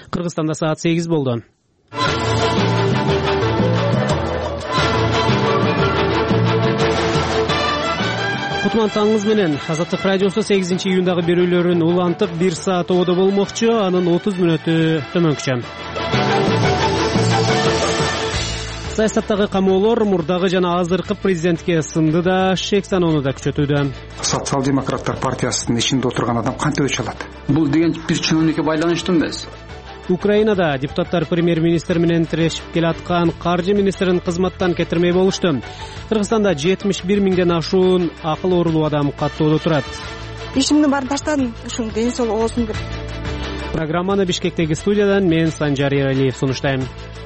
Кыргызстанда саат 8 болду. Кутман таңыңыз менен. Азаттык радиосу 8 июндагы берүүлөрүн улантып 1 саат ободо болмокчу. Анын 30 мүнөтү төмөнкүчө. Саясаттагы камоолор мурдагы жана азыркы президентке сынды да, шек саноону да күчөтүүдө. Социал-демократтар партиясынын ичинде отурган адам кантип өч алат? Бул деген бир чиновникке байланыштуу эмес. Украинада депутаттар премьер-министр менен тирешип келаткан каржы министрин кызматтан кетирмей болушту. Кыргызстанда 71 миңден ашуун акыл оорулуу адам каттоодо турат. Ишимдин баарын таштадым, ушуну ден соолук болсун деп. Программаны Бишкектеги студиядан мен Санжар Эралиев сунуштайм.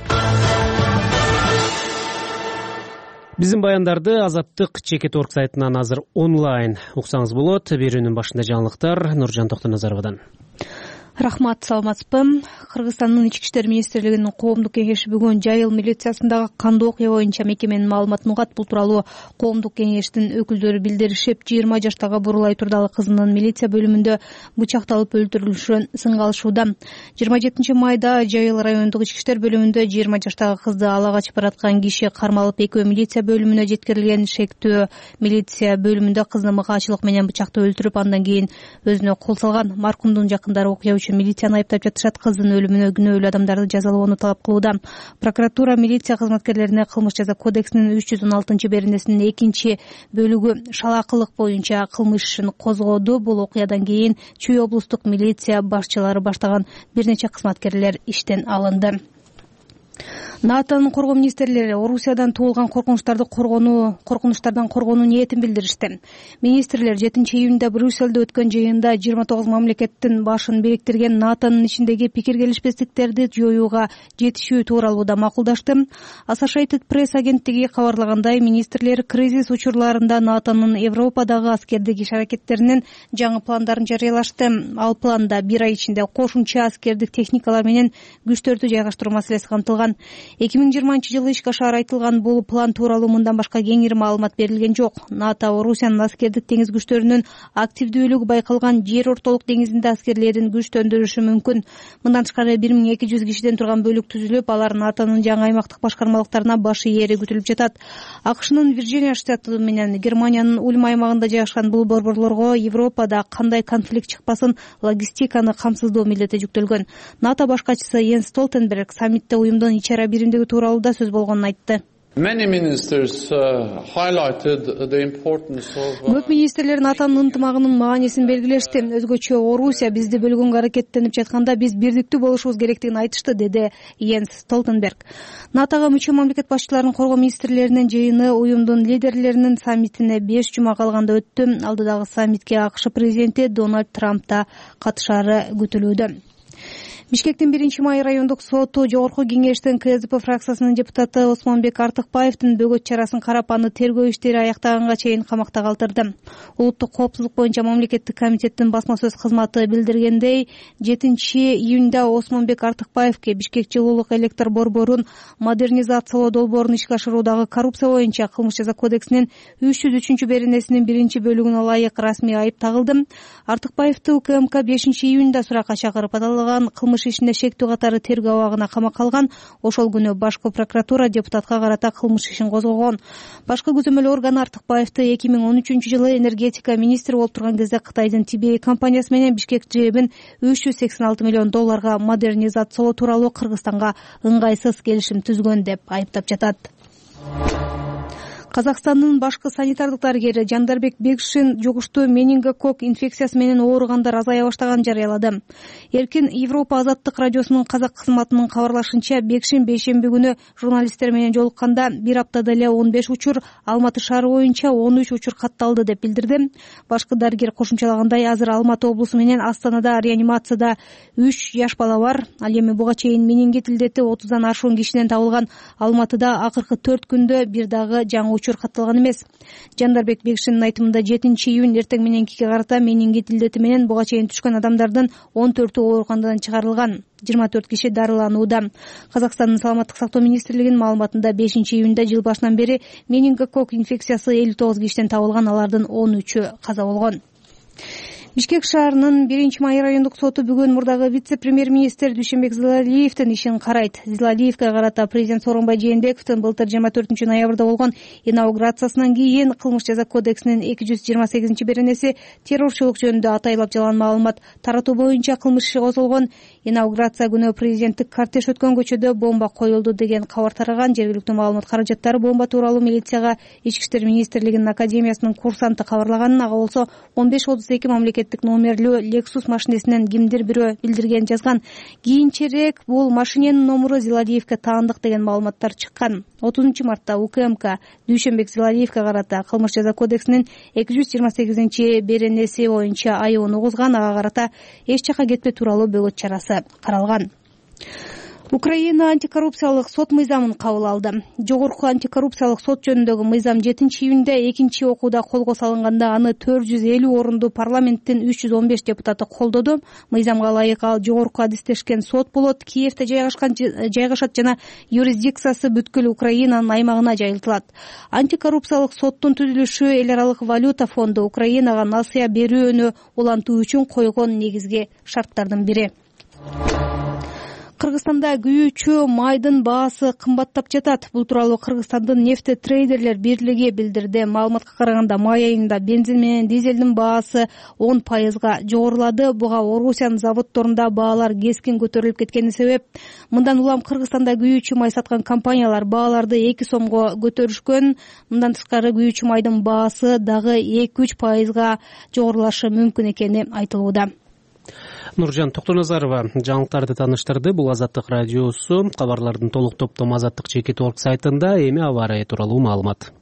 Биздин баяндарды Азаттык Чекит.org сайтынан азыр онлайн уксаңыз болот. Берүүнүн башында жаңылыктар Нуржан Токтоназаровадан. Рахмат, саламатсызбы. Кыргызстандын Ички иштер министрлигинин коомдук кеңеши бүгүн Жайыл милициясындагы кандуу окуя боюнча мекеменин маалыматын угат. Бул тууралуу коомдук кеңештин өкүлдөрү билдиришип, 20 жаштагы Бурулай Турдалы кызынын милиция бөлүмүндө бычакталып өлтүрүлүшүн сынга алышууда. 27 майда Жайыл райондук ички иштер бөлүмүндө 20 жаштагы кызды ала качып бараткан киши кармалып, экөө милиция бөлүмүнө жеткирилген. Шектүү милиция бөлүмүндө кызды мыкаачылык менен бычактап өлтүрүп, андан кийин өзүнө кол салган. Маркумдун жакындары окуя үчүн милицияны айыптап жатышат. Кыздын өлүмүнө күнөөлүү адамдарды жазалоону талап кылууда. Прокуратура милиция кызматкерлерине кылмыш жаза кодексинин 316 беренесинин 2 бөлүгү шалаакылык боюнча кылмыш ишин козгоду. Бул окуядан кийин Чүй облустук милиция башчылары баштаган бир нече кызматкерлер иштен алынды. НАТОнун коргоо министрлери Орусиядан туулган коркунучтардан коргонуу ниетин билдиришти. Министрлер 7 июнда Брюссельде өткөн жыйында 29 мамлекеттин башын бириктирген НАТОнун ичиндеги пикир келишпестиктерди жоюуга жетишүү тууралууда макулдашты. Associated Press агенттиги кабарлагандай, министрлер кризис учурларында НАТОнун Европадагы аскердик иш-аракеттеринин жаңы пландарын жарыялашты. Ал планда 1 ай ичинде кошумча аскердик техникалар менен күчтөрдү жайгаштыруу маселеси камтылган. 2020 ишке ашаар айтылган бул план тууралуу мындан башка кеңири маалымат берилген жок. НАТО Орусиянын аскердик деңиз күчтөрүнүн активдүүлүгү байкалган жер ортолук деңизинде аскерлерин күчтөндүрүшү мүмкүн. Мындан тышкары 1200 кишиден турган бөлүк түзүлүп, алар НАТОнун жаңы аймактык башкармалыктарына баш ийери күтүлүп жатат. АКШнын Вирджиния штаты менен Германиянын Ульм аймагында жайгашкан бул борборлорго Европада кандай конфликт чыкпасын логистиканы камсыздоо милдети жүктөлгөн. НАТО башкачысы Йенс Столтенберг саммитте уюмдун ичара биримдиги тууралуу да сөз болгонун айтты. Көп министрлер НАТОнун ынтымагынын маанисин белгилешти. Өзгөчө Орусия бизди бөлгөнгө аракеттенип жатканда биз бирдиктүү болушубуз керектигин айтышты, деди Йенс Столтенберг. НАТОга мүчө мамлекет башчыларынын коргоо министрлеринин жыйыны уюмдун лидерлеринин саммитине 5 жума калганда өттү. Алдыдагы саммитке АКШ президенти Дональд Трамп да катышаары күтүлүүдө. Бишкектин 1 май райондук соту жогорку кеңештин КСДП фракциясынын депутаты Осмонбек Артыкбаевдин бөгөт чарасын карап, аны тергөө иштери аяктаганга чейин камакта калтырды. Улуттук коопсуздук боюнча мамлекеттик комитеттин басма сөз кызматы билдиргендей, 7 июнда Осмонбек Артыкбаевке Бишкек жылуулук электр борборун модернизациялоо долбоорун ишке ашыруудагы коррупция боюнча кылмыш жаза кодексинин 303 беренесинин 1 бөлүгүнө ылайык расмий айып тагылды. Артыкбаевди УКМК 5 июнда суракка чакырып, аталган кылмыш ишинде шектүү катары тергөө абагына камакка алган. Ошол күнү башкы прокуратура депутатка карата кылмыш ишин козгогон. Башкы көзөмөл орган Артыкбаевди 2013 жылы энергетика министри болуп турган кезде Кытайдын TBA компаниясы менен Бишкек жебин $386 миллион модернизациялоо тууралуу Кыргызстанга ыңгайсыз келишим түзгөн деп айыптап жатат. Казакстандын башкы санитардык дарыгери Жандарбек Бекшин жугуштуу менингококк инфекциясы менен ооругандар азая баштаганын жарыялады. Эркин Европа азаттык радиосунун казак кызматынын кабарлашынча, Бекшин бейшемби күнү журналисттер менен жолукканда бир аптада эле 15 учур, Алматы шаары боюнча 13 учур катталды деп билдирди. Башкы дарыгер кошумчалагандай, азыр Алматы облусу менен Астанада реанимацияда 3 жаш бала бар. Ал эми буга чейин менингит илдети 30дан ашуун кишинен табылган. Алматыда акыркы 4 күндө бир дагы жаңы учур катталган эмес. Жандарбек Бекшиндин айтымында 7 июнь эртең мененкиге карата менингит илдети менен буга чейин түшкөн адамдардын 14-ü ооруканадан чыгарылган. 24 киши дарыланууда. Казакстандын саламаттык сактоо министрлигинин маалыматында 5 июнда жыл башынан бери менингококк инфекциясы 59 кишиден табылган, алардын 13-ü каза болгон. Бишкек шаарынын 1-Май райондук соту бүгүн мурдагы вице-премьер-министр Дүйшөнбек Зилалиевдин ишин карайт. Зилалиевге карата президент Сооронбай Жээнбековдун былтыр 24 ноябрда болгон инаугурациясынан кийин Кылмыш жаза кодексинин 228-беренеси террорчулук жөнүндө атайлап жалган маалымат таратуу боюнча кылмыш иши козголгон. Инаугурация күнү президенттик кортеж өткөн көчөдө бомба коюлду деген кабар тараган. Жергиликтүү маалымат каражаттары бомба тууралуу милицияга Ички иштер министрлигинин академиясынын курсанты кабарлаганын, ага болсо 1532 мамлекеттик номерлүү Lexus машинесинен кимдир бирөө билдирген жазган. Кийинчерээк бул машиненин номуру Зилалиевге таандык деген маалыматтар чыккан. 30 мартта УКМК Дүйшөнбек Зилалиевге карата Кылмыш жаза кодексинин 228-беренеси боюнча айыбын угузган. Ага карата эч жака кетпе тууралуу бөгөт чарасы каралган. Украина антикоррупциялык сот мыйзамын кабыл алды. Жогорку антикоррупциялык сот жөнүндөгү мыйзам 7-июнда экинчи окууда колго салынганда аны 450 орунду парламенттин 315 депутаты колдоду. Мыйзамга ылайык ал жогорку адистешкен сот болот. Киевде жайгашат жана юрисдикциясы бүткүл Украинанын аймагына жайылтылат. Антикоррупциялык соттун түзүлүшү эл аралык валюта фонду Украинага насыя берүүнү улантуу үчүн койгон негизги шарттардын бири. Кыргызстанда күйүүчү майдын баасы кымбаттап жатат. Бул тууралуу Кыргызстандын нефти трейдерлер бирлиги билдирди. Маалыматка караганда май айында бензин менен дизелдин баасы 10% жогорулады. Буга Орусиянын заводдорунда баалар кескин көтөрүлүп кеткени себеп. Мындан улам Кыргызстанда күйүүчү май саткан компаниялар бааларды 2 сомго көтөрүшкөн. Мындан тышкары күйүүчү майдын баасы дагы 2-3% жогорулашы мүмкүн экени айтылууда. Нуржан Токтоназарова жаңылыктарды тааныштырды. Бул Азаттык радиосу. Кабарлардын толук топтому Азаттык.org сайтында. Эми аба ырайы тууралуу маалымат.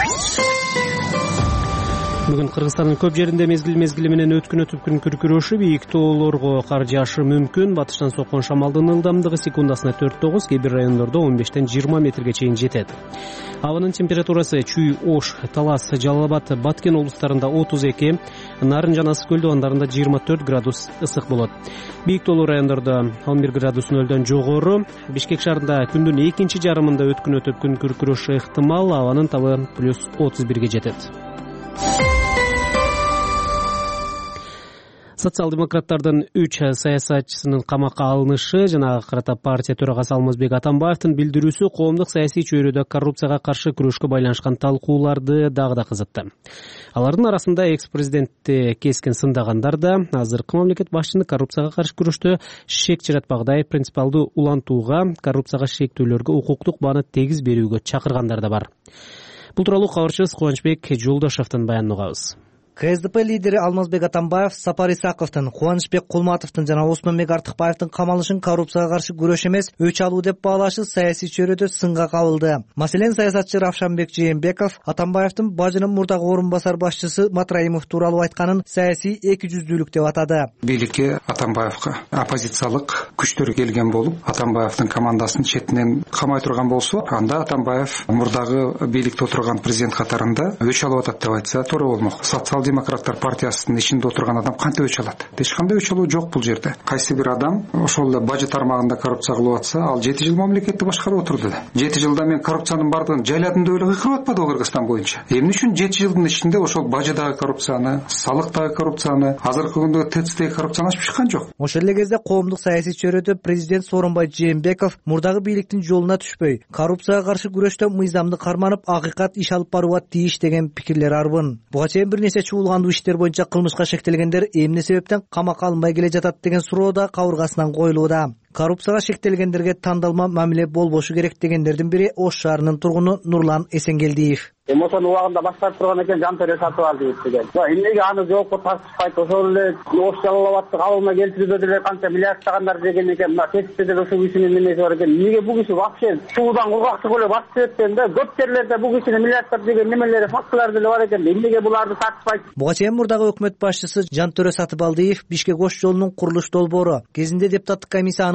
Бүгүн Кыргызстандын көп жеринде мезгил менен өткүнөтүп күн күркүрөшүп, бийик тоолорго кар жаашы мүмкүн. Батыштан соккон шамалдын ылдамдыгы секундасына 4-9, кээ бир райондордо 15-20 метрге чейин жетет. Абанын температурасы Чүй, Ош, Талас, Жалал Абад, Баткен облустарында 32, Нарын жана Ысык көл дубандарында 24 градус ысык болот. Бийик тоолуу райондордо 11 градус нөлдөн жогору. Бишкек шаарында күндүн экинчи жарымында өткүнөтүп күн күркүрөшү ыктымал. Абанын табы +31 жетет. Социал-демократтардын 3 саясатчысынын камакка алынышы жана ага карата партия төрагасы Алмазбек Атамбаевдин билдирүүсү коомдук саясий чөйрөдө коррупцияга каршы күрөшкө байланышкан талкууларды дагы да кызытты. Алардын арасында экс-президентти кескен сындагандар да, азыркы мамлекет башчыны коррупцияга каршы күрөштө шек жаратпагыдай принципиалдуу улантууга, коррупцияга шектүүлөргө укуктук бааны тегиз берүүгө чакыргандар да бар. Бул тууралуу кабарчыбыз Кубанычбек Жолдошовдун баянын угабыз. КСДП лидери Алмазбек Атамбаев, Сапар Исаковдун, Кубанычбек Кулматовдун жана Осмонбек Артыкбаевдин камалышын коррупцияга каршы күрөш эмес, өч алуу деп баалашы саясий чөйрөдө сынга кабылды. Маселен, саясатчы Равшанбек Жээнбеков Атамбаевдин бажынын мурдагы орун басар башчысы Матраимов тууралуу айтканын саясий экижүздүүлүк деп атады. Бийликке Атамбаевга оппозициялык күчтөр келген болуп, Атамбаевдин командасын четинен камай турган болсо, анда Атамбаев мурдагы бийликте отурган президент катарында өч алып атат деп айтса туура болмок. Демократтар партиясынын ичинде отурган адам кантип өч алат? Эч кандай өч алуу жок бул жерде. Кайсы бир адам ошол эле бажы тармагында коррупция кылып атса, ал 7 жыл мамлекетти башкарып отурду. 7 жылда мен коррупциянын бардыгын жайладым деп эле кыйкырып атпадыбы Кыргызстан боюнча? Эмне үчүн 7 жылдын ичинде ошол бажыдагы коррупцияны, салыктагы коррупцияны, азыркы күндө ТЦТги коррупцияны ачып чыккан жок. Ошол эле кезде коомдук саясий чөйрөдө президент Сооронбай Жээнбеков мурдагы бийликтин жолуна түшпөй, коррупцияга каршы күрөштө мыйзамды карманып, акыйкат иш алып барууга тийиш деген пикирлер арбын. Буга чейин бир нече чуулгандуу иштер боюнча кылмышка шектелгендер эмне себептен камакка алынбай келе жатат деген суроо да кабыргасынан коюлууда. Коррупцияга шектелгендерге тандалма мамиле болбошу керек дегендердин бири Ош шаарынын тургуну Нурлан Эсенгелдиев. Ошону убагында башкарып турган экен, жантөре сатып алды деген. Эмнеге аны жоопко тартышпайт? Ошол эле Ош Жалал Абадты кабылмай келтирүүгө деле канча миллиардтагандар деген экен. Мына тетикте деле ушул кишинин немеси бар экен. Эмнеге бул киши вообще суудан кургактык эле басып кеткен да? Көп жерлерде бул кишинин миллиардтар деген немелери, фактылар деле бар экен. Эмнеге буларды тартышпайт? Буга чейин мурдагы өкмөт башчысы Жантөре Сатыбалдиев Бишкек Ош жолунун курулуш долбоору кезинде депутаттык комиссия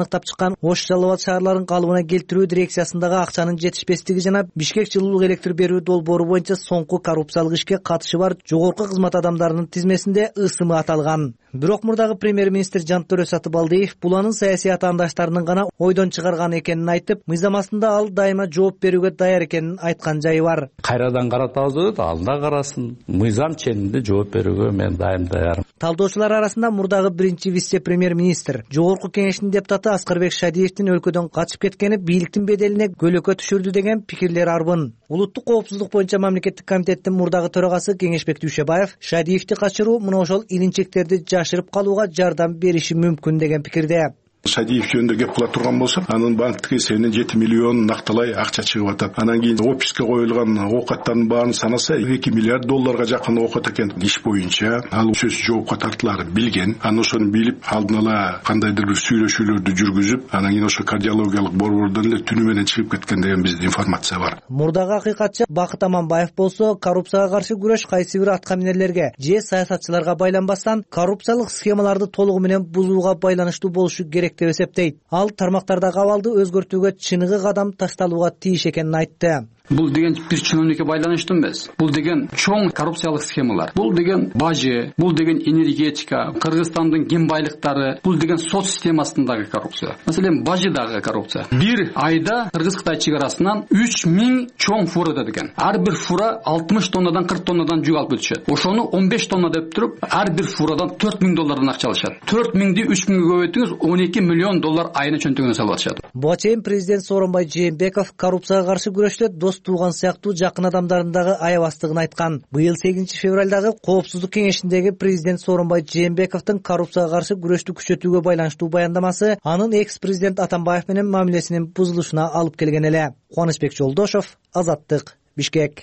тартап чыккан Ош Жалал Абад шаарларын калыбына келтирүү дирекциясындагы акчанын жетишпестиги жана Бишкек жылуулук электр берүү долбоору боюнча соңку коррупциялык ишке катышы бар жогорку кызмат адамдарынын тизмесинде ысымы аталган. Бирок мурдагы премьер-министр Жантөре Сатыбалдиев бул анын саясий атаандаштарынын гана ойдон чыгарган экенин айтып, мыйзам астында ал дайыма жооп берүүгө даяр экенин айткан жайы бар. Кайрадан каратабыз, алда карасын. Мыйзам ченинде жооп берүүгө мен дайым. Талдоочулар арасында мурдагы биринчи вице-премьер-министр, Жогорку Кеңештин депутаты Аскарбек Шадиевдин өлкөдөн качып кеткени бийликтин беделине көлөкө түшүрдү деген пикирлер арбын. Улуттук коопсуздук боюнча мамлекеттик комитеттин мурдагы төрагасы Кеңешбек Дүйшөбаев Шадиевди качыруу мына ошол илинчектерди жашырып калууга жардам бериши мүмкүн деген пикирде. Шадиев жөнүндө кеп кыла турган болсок, анын банктык эсебинен 7 миллион накталай акча чыгып атат. Анан кийин офиске коюлган оокаттардын баарын санаса 2 миллиард долларга жакын оокат экен. Иш боюнча ал сөз жоопко тартыларын билген. Анан ошону билип, алдын ала кандайдыр бир сүйлөшүүлөрдү жүргүзүп, анан кийин ошо кардиологиялык борбордон эле түнү менен чыгып кеткен деген бизде информация бар. Мурдагы акыйкатчы Бакыт Аманбаев болсо, коррупцияга каршы күрөш кайсы бир аткаминерлерге же саясатчыларга байланбастан коррупциялык схемаларды толугу менен бузууга байланыштуу болушу керек деп эсептейт. Ал тармактардагы абалды өзгөртүүгө чыныгы кадам ташталууга тийиш экенин айтты. Бул деген бир чиновникке байланыштуу эмес. Бул деген чоң коррупциялык схемалар. Бул деген бажы, бул деген энергетика, Кыргызстандын кен байлыктары, бул деген сот системасындагы коррупция. Маселен, бажыдагы коррупция. Бир айда Кыргыз-Кытай чегарасынан 3000 чоң фура деген. Ар бир фура 60 тоннадан 40 тоннадан жүк алып өтүшөт. Ошону 15 тонна деп туруп, ар бир фурадан 4000 доллардан акча алышат. 4000ди 3000ге көбөйтүңүз, 12 миллион доллар айына чөнтөгүнө салып атышат. Буга чейин президент Сооронбай Жээнбеков коррупцияга каршы күрөштө тууган сыяктуу жакын адамдарындагы аябастыгын айткан. Быйыл 8 февралдагы Коопсуздук кеңешиндеги президент Сооронбай Жээнбековдун коррупцияга каршы күрөштү күчөтүүгө байланыштуу баяндамасы анын экс-президент Атамбаев менен мамилесинин бузулушуна алып келген эле. Кубанычбек Жолдошов, Азаттык, Бишкек.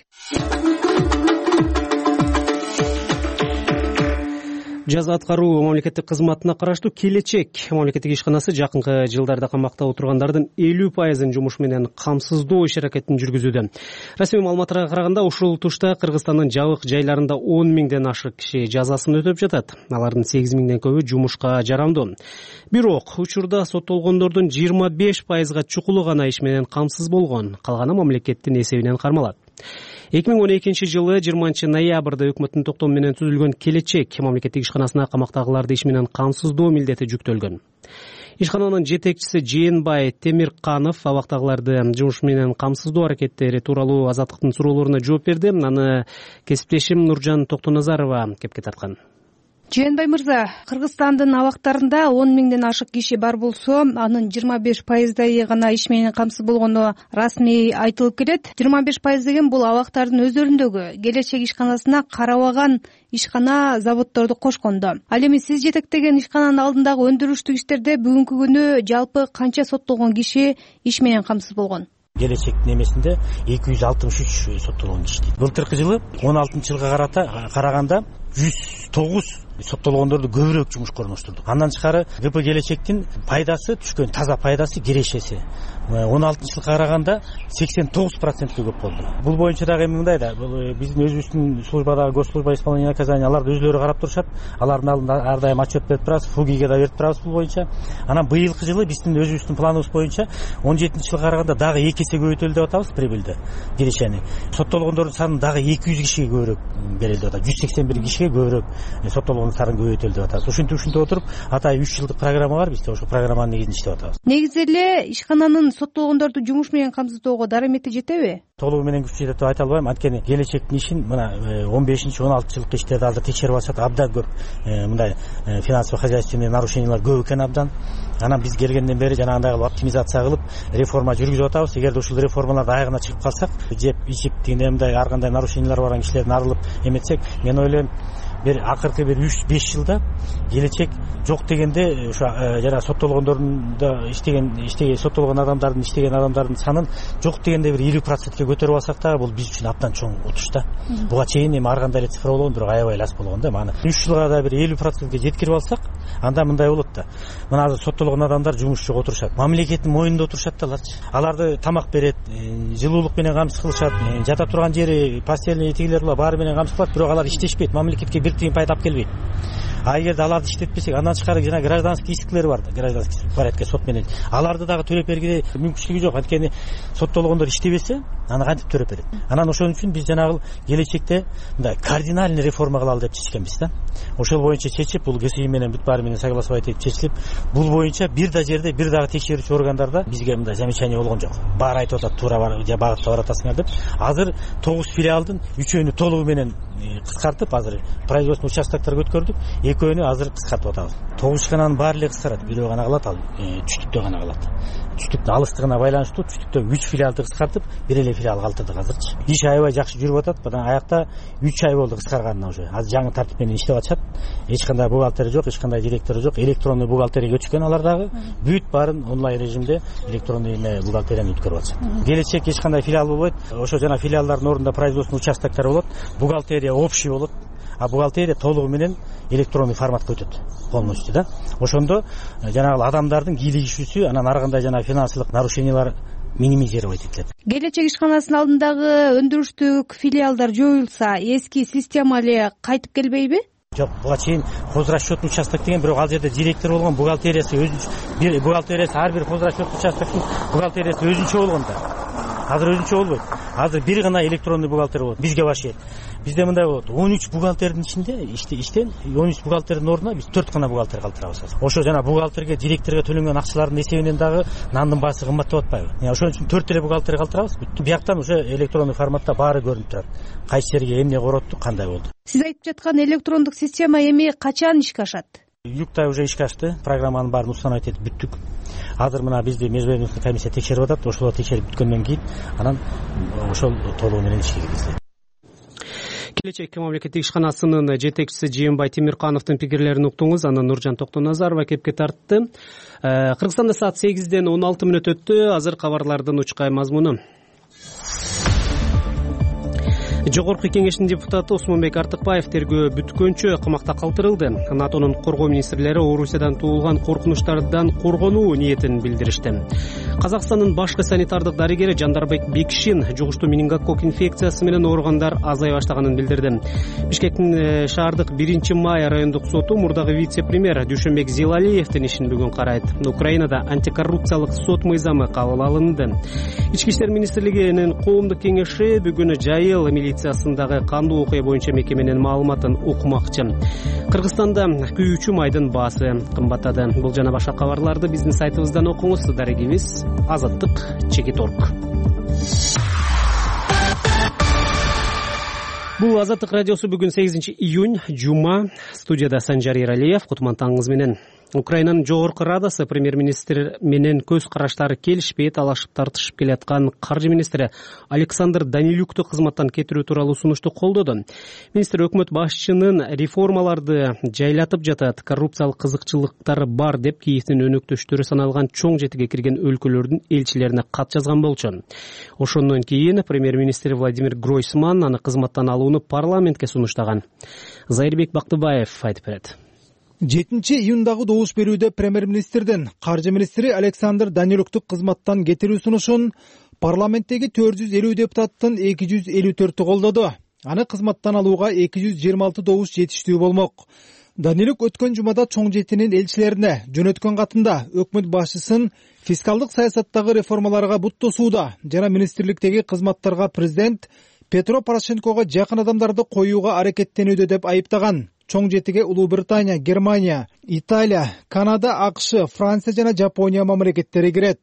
Жаза аткаруу мамлекеттик кызматына караштуу Келечек мамлекеттик ишканасы жакынкы жылдарда камакта отургандардын 50% жумуш менен камсыздоо иш-аракетин жүргүзүүдө. Расмий маалыматтарга караганда ушул тушта Кыргызстандын жабык жайларында 10 миңден ашык киши жазасын өтөп жатат. Алардын 8 миңден көбү жумушка жарамдуу. Бирок учурда соттолгондордун 25%га чукулу гана иш менен камсыз болгон. Калганы мамлекеттин эсебинен кармалат. 2012 жылы 20 ноябрда өкмөттүн токтому менен түзүлгөн Келечек мамлекеттик ишканасына камактагыларды иш менен камсыздоо милдети жүктөлгөн. Ишкананын жетекчиси Жээнбай Темирканов абактагыларды жумуш менен камсыздоо аракеттери тууралуу Азаттыктын суроолоруна жооп берди. Аны кесиптешим Нуржан Токтоназарова кепке тарткан. Жээнбай мырза, Кыргызстандын абактарында 10 миңден ашык киши бар болсо, анын 25%дай гана иш менен камсыз болгону расмий айтылып келет. 25% деген бул абактардын өздөрүндөгү Келечек ишканасына карабаган ишкана, заводдорду кошкондо. Ал эми сиз жетектеген ишкананын алдындагы өндүрүштүк иштерде бүгүнкү күнү жалпы канча соттолгон киши иш менен камсыз болгон? Келечектин эмесинде 263 соттолгон киши дейт. Былтыркы жылы 16-жылга караганда 109 соттолгондорду көбүрөөк жумушка орноштурдук. Андан тышкары ГП Келечектин пайдасы түшкөн, таза пайдасы кирешеси 16-жылга караганда 89%га көп болду. Бул боюнча дагы мындай да, биздин өзүбүздүн службадагы госслужба исполнения наказания аларды өзлөрү карап турушат. Алардын алдында ар дайым отчет берип турабыз, ФУГИге да берип турабыз бул боюнча. Анан быйылкы жылы биздин өзүбүздүн планыбыз боюнча 17-жылга караганда дагы 2 эсе көбөйтөлдү деп атабыз прибыльди. Кирешени. Соттолгондордун саны дагы 200 кишиге көбүрөөк берилди деп атабыз. 181 кишиге көбүрөөк соттолгондун саны көбөйтөлдү деп атабыз. Ушинтип отуруп, атайын 3 жылдык программа бар бизде. Ошол программанын негизинде иштеп атабыз. Негизи эле ишкананын соттолгондорду жумуш менен камсыздоого дарамети жетеби? Толугу менен күч жетет деп айта албайм. Анткени Келечектин ишин мына 15-16 иштерди азыр текшерип атышат. Абдан көп мындай финансово-хозяйственный нарушениялар көп экен абдан. Анан биз келгенден бери жанагындай оптимизация кылып, реформа жүргүзүп атабыз. Эгерде ушул реформаларды аягына чыгып калсак, жеп ичип дегендей мындай ар кандай нарушениялар барган кишилердин арылып эметсек, мен ойлойм бир акыркы бир 3-5 жылда Келечек жок дегенде ошо жана соттолгондордун иштеген соттолгон адамдардын иштеген адамдардын санын жок дегенде бир 50%ке көтөрүп алсак да, бул биз үчүн абдан чоң утуш да. Буга чейин эми ар кандай эле цифра болгон, бирок аябай аз болгон да. Мана 3 жылга да бир 50%ке жеткирип алсак, анда мындай болот да. Мына азыр соттолгон адамдар жумуш жок отурушат. Мамлекеттин мойнунда отурушат да аларчы. Аларды тамак берет, жылуулук менен камсыз кылышат, жата турган жери, постельный тигилер баары менен камсыз кылат, бирок алар иштешпейт, мамлекетке бир тиын пайда алып келбейт. а эгерде аларды иштетпесек андан тышкары жана гражданский искилер бар, гражданский порядка сот менен аларды дагы төлөп бергенде мүмкүнчүлүгү жок. Анткени соттолгондор иштебесе аны кантип төлөп берет? Анан ошон үчүн биз жанагы келечекте мындай кардинальный реформа кылалы деп чечкенбиз да. Ошол боюнча чечип, бул КСИ менен бүт баары менен согласовать этип чечилип, бул боюнча бир да жерде бир дагы текшерүүчү органдарда бизге мындай замечание болгон жок. Баары айтып атат, туура багытта баратасыңар деп. Азыр 9 филиалдын 3-өөнү толугу менен кыскартып, азыр производственный участокторго өткөрдүк. 2-өөнү азыр кыскартып атабыз. 9 ишкананын баары эле кыскарат, бирөө гана калат, ал түштүктө гана калат. Түштүктүн алыстыгына байланыштуу түштүктө 3 филиалды кыскартып, бир эле филиал калтырдык азырчы. Иш аябай жакшы жүрүп атат. Мына аякта 3 ай болду кыскарганына уже. Азыр жаңы тартип менен иштеп атышат. Эч кандай бухгалтери жок, эч кандай директору жок. Электронный бухгалтерияга өтүшкөн алар дагы. Бүт баарын онлайн режимде электронный бухгалтерияны өткөрүп атышат. Келечек эч кандай филиал болбойт. Ошо жана филиалдардын ордунда производственный участоктор болот. Бухгалтерия общий болот. А бухгалтерия толугу менен электронный форматка өтөт. Полностью, да. Ошондо жанагы адамдардын кийлигишүүсү, анан ар кандай жана финансылык нарушениялар минимизировать этилет. Келечек ишканасынын алдындагы өндүрүштүк филиалдар жоюлса, эски система эле кайтып келбейби? Жок, буга чейин хозрасчетный участок деген, бирок ал жерде директор болгон, бухгалтериясы өзүнчө, бухгалтериясы ар бир хозрасчетный участоктун бухгалтериясы өзүнчө болгон да. Азыр өзүнчө болбойт. Азыр бир гана электронный бухгалтер болот. Бизге башка. Бизде мындай болот. 13 бухгалтердин ичинде иштен 13 бухгалтердин ордуна биз 4 гана бухгалтер калтырабыз. Ошо жана бухгалтерге, директорго төлөнгөн акчалардын эсебинен дагы нандын баасы кымбаттап атпайбы? Ошон үчүн 4 эле бухгалтер калтырабыз. Бияктан уже электронный форматта баары көрүнүп турат. Кайсы жерге эмне коротту, кандай болду. Сиз айтып жаткан электрондук система эми качан ишке ашат? Июкта уже ишке ашты. Программанын баарын устанавливать этип бүттүк. Азыр мына бизди межведомственный комиссия текшерип атат. Ошол текшерип бүткөндөн кийин анан ошол толугу менен ишке киргизилет. Келечек мамлекеттик ишканасынын жетекчиси Жээнбай Темиркановдун пикирлерин уктуңуз. Анан Нуржан Токтоназарова кепке тартты. Кыргызстанда саат 8-ден 16 мүнөт өттү. Азыр кабарлардын учкай мазмуну. Жогорку кеңештин депутаты Осмонбек Артыкбаев тергөө бүткөнчө камакта калтырылды. НАТОнун коргоо министрлери Орусиядан туулган коркунучтардан коргонуу ниетин билдиришти. Казакстандын башкы санитардык дарыгери Жандарбек Бекшин жугуштуу менингококк инфекциясы менен ооругандар азай баштаганын билдирди. Бишкектин шаардык 1-май райондук соту мурдагы вице-премьер Дүйшөнбек Зилалиевдин ишин бүгүн карайт. Украинада антикоррупциялык сот мыйзамы кабыл алынды. Ички иштер министрлигинин коомдук кеңеши бүгүн жайыл милициясындагы кандуу окуя боюнча мекеменин маалыматын укмакчы. Кыргызстанда күйүүчү майдын баасы кымбаттады. Бул жана башка кабарларды биздин сайтыбыздан окуңуз. Дарегибиз Азаттык.org. Бул Азаттык радиосу бүгүн 8-июнь жума. Студияда Санжар Эралиев. Кутман таңыңыз менен. Украинанын жогорку радасы премьер-министр менен көз караштары келишпей талашып тартышып келаткан каржы министри Александр Данилюкту кызматтан кетирүү тууралуу сунушту колдоду. Министр өкмөт башчынын реформаларды жайлатып жатат, коррупциялык кызыкчылыктары бар деп Киевдин өнөктөштөрү саналган чоң жетиге кирген өлкөлөрдүн элчилерине кат жазган болчу. Ошондон кийин премьер-министр Владимир Гройсман аны кызматтан алууну парламентке сунуштаган. Зайырбек Бактыбаев айтып берет. 7-июндагы добуш берүүдө премьер-министрдин каржы министри Александр Данилюкту кызматтан кетирүү сунушун парламенттеги 450 депутаттын 254-ü колдоду. Аны кызматтан алууга 226 добуш жетиштүү болмок. Данилюк өткөн жумада чоң жетинин элчилерине жөнөткөн катында өкмөт башчысын фискалдык саясаттагы реформаларга бут тосууда жана министрликтеги кызматтарга президент Петро Порошенкого жакын адамдарды коюуга аракеттенүүдө деп айыптаган. Чоң жетиге Улуу Британия, Германия, Италия, Канада, АКШ, Франция жана Жапония мамлекеттери кирет.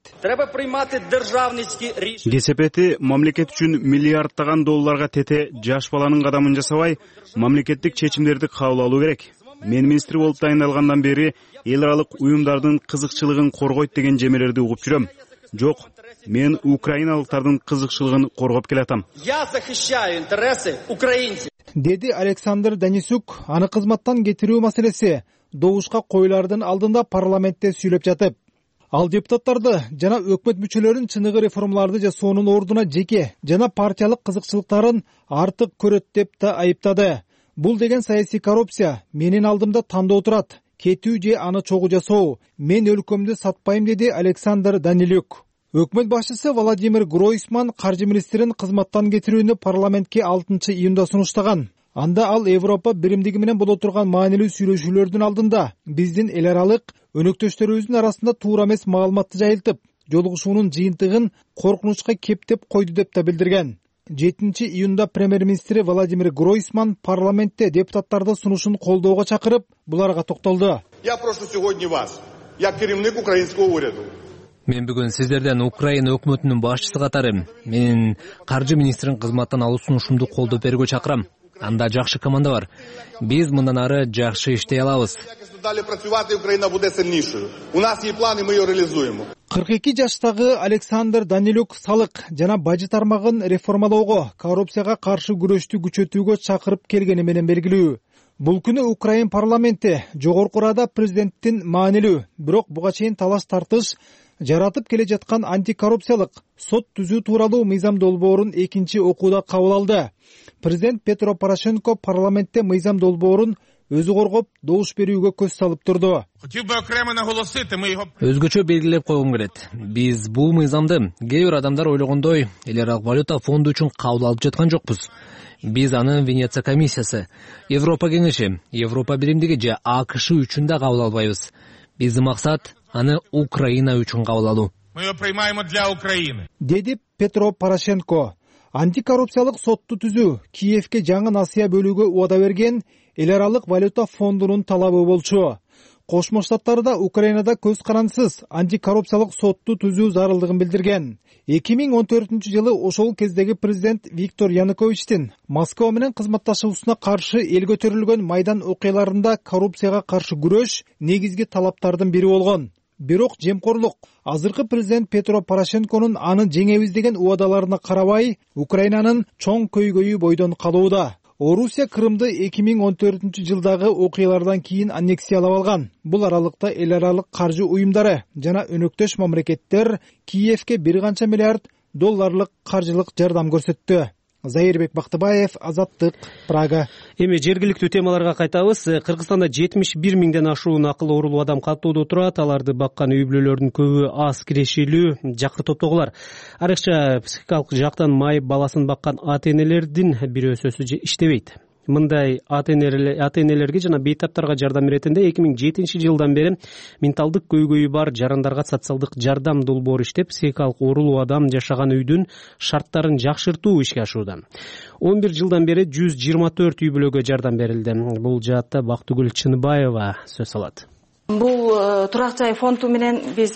Кесепети мамлекет үчүн миллиардтаган долларга тете жаш баланын кадамын жасабай, мамлекеттик чечимдерди кабыл алуу керек. Мен министр болуп дайындалгандан бери эл аралык уюмдардын кызыкчылыгын коргойт деген жемелерди угуп жүрөм. Жок, мен украиналыктардын кызыкчылыгын коргоп келатам. Я защищаю интересы украинцев. Деди Александр Данисюк. Аны кызматтан кетирүү маселеси добушка коюлардын алдында парламентте сүйлөп жатып. Ал депутаттарды жана өкмөт мүчөлөрүн чыныгы реформаларды жасоонун ордуна жеке жана партиялык кызыкчылыктарын артык көрөт деп да айыптады. Бул деген саясий коррупция менин алдымда тандоо турат. Кетүү же аны чогуу жасоо. Мен өлкөмдү сатпайм, деди Александр Данилюк. Өкмөт башчысы Владимир Гройсман каржы министрин кызматтан кетирүүнү парламентке 6-июнда сунуштаган. анда ал Европа биримдиги менен боло турган маанилүү сүйлөшүүлөрдүн алдында биздин эл аралык өнөктөштөрүбүздүн арасында туура эмес маалыматты жайылтып, жолугушуунун жыйынтыгын коркунучка кептеп койду деп да билдирген. 7-июнда премьер-министри Владимир Гройсман парламентте депутаттарды сунушун колдоого чакырып, буларга токтолду. Я прошу сегодня вас, я керемник украинского уряду. Мен бүгүн сиздерден Украина өкмөтүнүн башчысы катары менин каржы министрин кызматтан алуу сунушумду колдоп бергө чакырам. Анда жакшы команда бар. Биз мындан ары жакшы иштей алабыз. Украина буде сильнейшей. У нас есть планы, мы ее реализуем. 42 жаштагы Александр Данилюк салык жана бажы тармагын реформалоого, коррупцияга каршы күрөштү күчөтүүгө чакырып келгени менен белгилүү. Бул күнү Украин парламенти жогорку Рада президенттин маанилүү, бирок буга чейин талаш тартыш жаратып келе жаткан антикоррупциялык сот түзүү тууралуу мыйзам долбоорун экинчи окууда кабыл алды. Президент Петро Порошенко парламентте мыйзам долбоорун өзү коргоп, добуш берүүгө көз салып турду. Өзгөчө белгилеп койгум келет. Биз бул мыйзамды кээ бир адамдар ойлогондой эл аралык валюта фонду үчүн кабыл алып жаткан жокпуз. Биз аны Венеция комиссиясы, Европа кеңеши, Европа биримдиги же АКШ үчүн да кабыл албайбыз. Биздин максат аны Украина үчүн кабыл алуу. Мы ее принимаем для Украины. Деди Петро Порошенко. Антикоррупциялык сотту түзүү Киевке жаңы насыя бөлүүгө убада берген эл аралык валюта фондунун талабы болчу. Кошмо Штаттарда Украинада көз карансыз антикоррупциялык сотту түзүү зарылдыгын билдирген. 2014-жылы ошол кездеги президент Виктор Януковичтин Москва менен кызматташуусуна каршы эл көтөрүлгөн майдан окуяларында коррупцияга каршы күрөш негизги талаптардын бири болгон. Бирок жемкорлук азыркы президент Петро Порошенконун аны жеңебиз деген убадаларына карабай, Украинанын чоң көйгөйү бойдон калууда. Орусия Крымды 2014-жылдагы окуялардан кийин аннексиялап алган. Бул аралыкта эл аралык каржы уюмдары жана өнөктөш мамлекеттер Киевке бир канча миллиард долларлык каржылык жардам көрсөттү. Зайырбек Бактыбаев, Азаттык, Прага. Эми жергиликтүү темаларга кайтабыз. Кыргызстанда 71 миңден ашуун акыл оорулуу адам каттоодо турат. Аларды баккан үй бүлөлөрдүн көбү аз кирешилүү, жакыр топтогулар. Айрыкча психикалык жактан майып баласын баккан ата-энелердин бир өсөсү иштебейт. Мындай ата-энелерге жана бейтаптарга жардам беретинде 2007-жылдан бери менталдык көйгөйү бар жарандарга социалдык жардам долбоору иштеп, психикалык оорулуу адам жашаган үйдүн шарттарын жакшыртуу ишке ашууда. 11 жылдан бери 124 үй бүлөгө жардам берилди. Бул жаатта Бактыгүл Чыныбаева сөз алат. Бул турак жай фонду менен биз